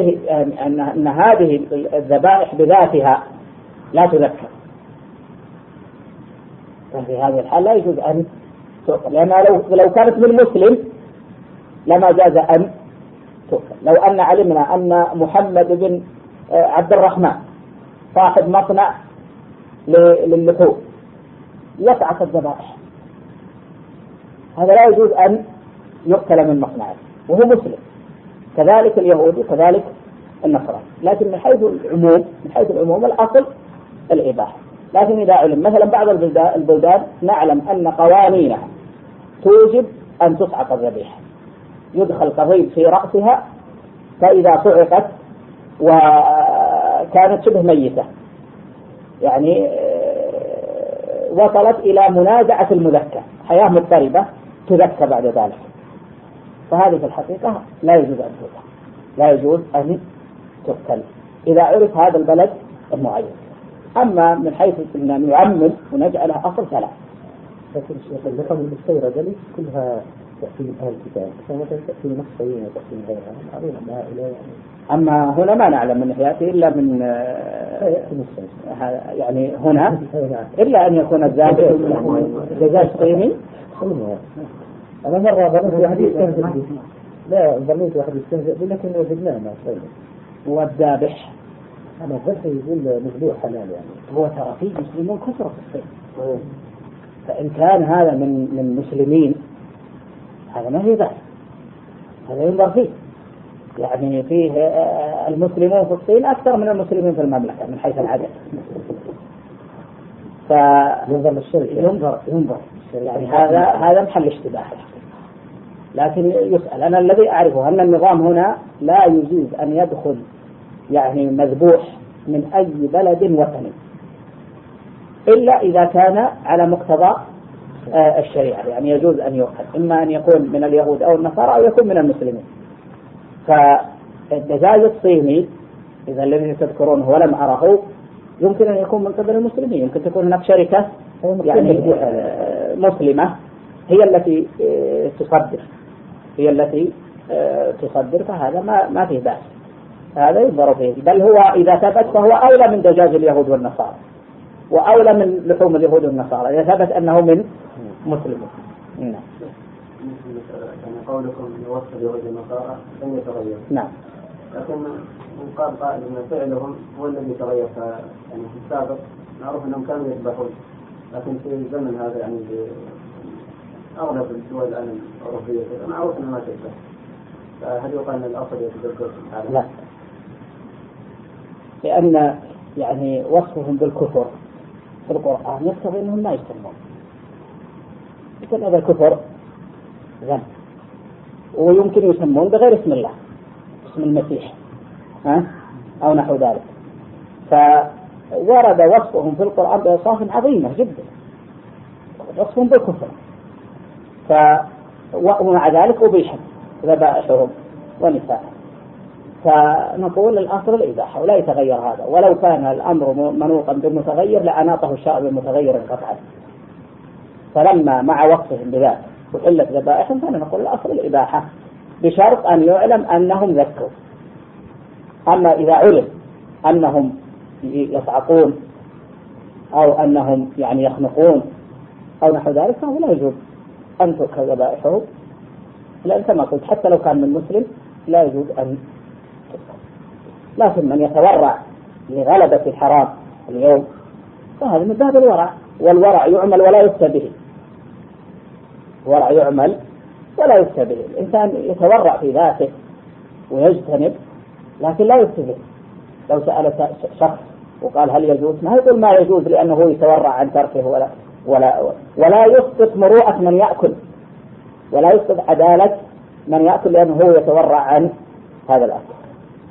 هذه الذبائح بذاتها لا تذكر، ففي هذه الحال لا يجوز أن تؤكل، لأن لو كانت من مسلم لما جاز أن تؤكل. لو أن علمنا أن محمد بن عبد الرحمن صاحب مصنع للحوم يسعى الذبائح، هذا لا يجوز أن يؤكل من مصنعه وهو مسلم، كذلك اليهودي كذلك النصراني. لكن من حيث العموم الأصل الإباحة. لكن إذا علم مثلا بعض البلدان نعلم أن قوانينها توجب أن تصعق الذبيحة، يدخل قضيب في رأسها، فإذا صعقت وكانت شبه ميتة يعني وصلت إلى منازعة المذكى، حياة مضطربة تذكى بعد ذلك، فهذه في الحقيقة لا يجوز أن تؤكل، لا يجوز أن تؤكل إذا عرف هذا البلد المعين. أما من حيث أن نعمم ونجعلها أصل فلا. لكن اللحم المستوردة كلها تأتي من أهل الكتاب، فمثلا تأتي من نصرين وتأتي من غيرها، معروف أن هؤلاء أما هنا ما نعلم من يأتي إلا من يعني هنا إلا أن يكون الذابح جزاج صيني. أنا مرة ظنيت واحد يستهزئ، لا ظنيت واحد يستهزئ لكن وجدناه ما شيء. والذابح أنا الذبح يقول مذبوح حلال يعني. هو ترى فيه مسلمون كثرة في الصين، فإن كان هذا من مسلمين هذا ما هي ذبح، هذا ينظر فيه، يعني فيه المسلمون في الصين أكثر من المسلمين في المملكة من حيث العدد، ينظر للشركة ينظر يعني هذا محل اشتباه. لكن يسأل، أنا الذي أعرفه أن النظام هنا لا يجوز أن يدخل يعني مذبوح من أي بلد وطني إلا إذا كان على مقتضى الشريعة، يعني يجوز أن يؤكل، إما أن يكون من اليهود أو النصارى أو يكون من المسلمين. فالدجاج الصيني إذا الذي تذكرونه ولم أره يمكن أن يكون من قبل المسلمين، يمكن تكون هناك شركة يعني مسلمة هي التي تصدر، فهذا ما فيه بأس، هذا ينظر فيه، بل هو إذا ثبت فهو أولى من دجاج اليهود والنصارى وأولى من لحوم اليهود والنصارى إذا ثبت أنه من مسلمين. نعم. قولكم يوصل اليهود والنصارى لن يتغير. نعم. لكن من قال قائل أن فعلهم هو الذي تغير، يعني في السابق معروف أنهم كانوا يذبحون، لكن في الزمن هذا يعني أغلب الدول الآن الأوروبية معروف أنها ما تذبح، فهل يقال أن الأصل يتذكر؟ لا، لأن يعني وصفهم بالكفر في القرآن يقتضي أنهم ما يسمون، لكن هذا الكفر ذنب، ويمكن يسمون بغير اسم الله، اسم المسيح أو نحو ذلك. فورد وصفهم في القرآن بأوصاف عظيمة جدا، وصفهم بالكفر، ومع ذلك أبيحت ذبائحهم ونساءهم. فنقول الأصل الإباحة ولا يتغير هذا، ولو كان الأمر منوطا بالمتغير لأناطه الشرع بالمتغير قطعا. فلما مع وصفهم بذلك وحلت ذبائحهم فنقول الأصل الإباحة بشرط أن يعلم أنهم ذكوا. أما إذا علم أنهم يصعقون أو أنهم يعني يخنقون أو نحو ذلك فهو لا يجوز أن تؤكل ذبائحه، لأن كما قلت حتى لو كان من مسلم لا يجوز أن تؤكل. لكن من يتورع لغلبة الحرام اليوم فهذا من باب الورع، والورع يعمل ولا يفتى به، الورع يعمل ولا يفتى به. الإنسان يتورع في ذاته ويجتنب لكن لا يفتى به. لو سأل شخص وقال هل يجوز، ما يقول ما يجوز لأنه يتورع عن تركه ولا يسقط مروءة من يأكل، ولا يسقط عدالة من يأكل لأنه هو يتورع عن هذا الأكل.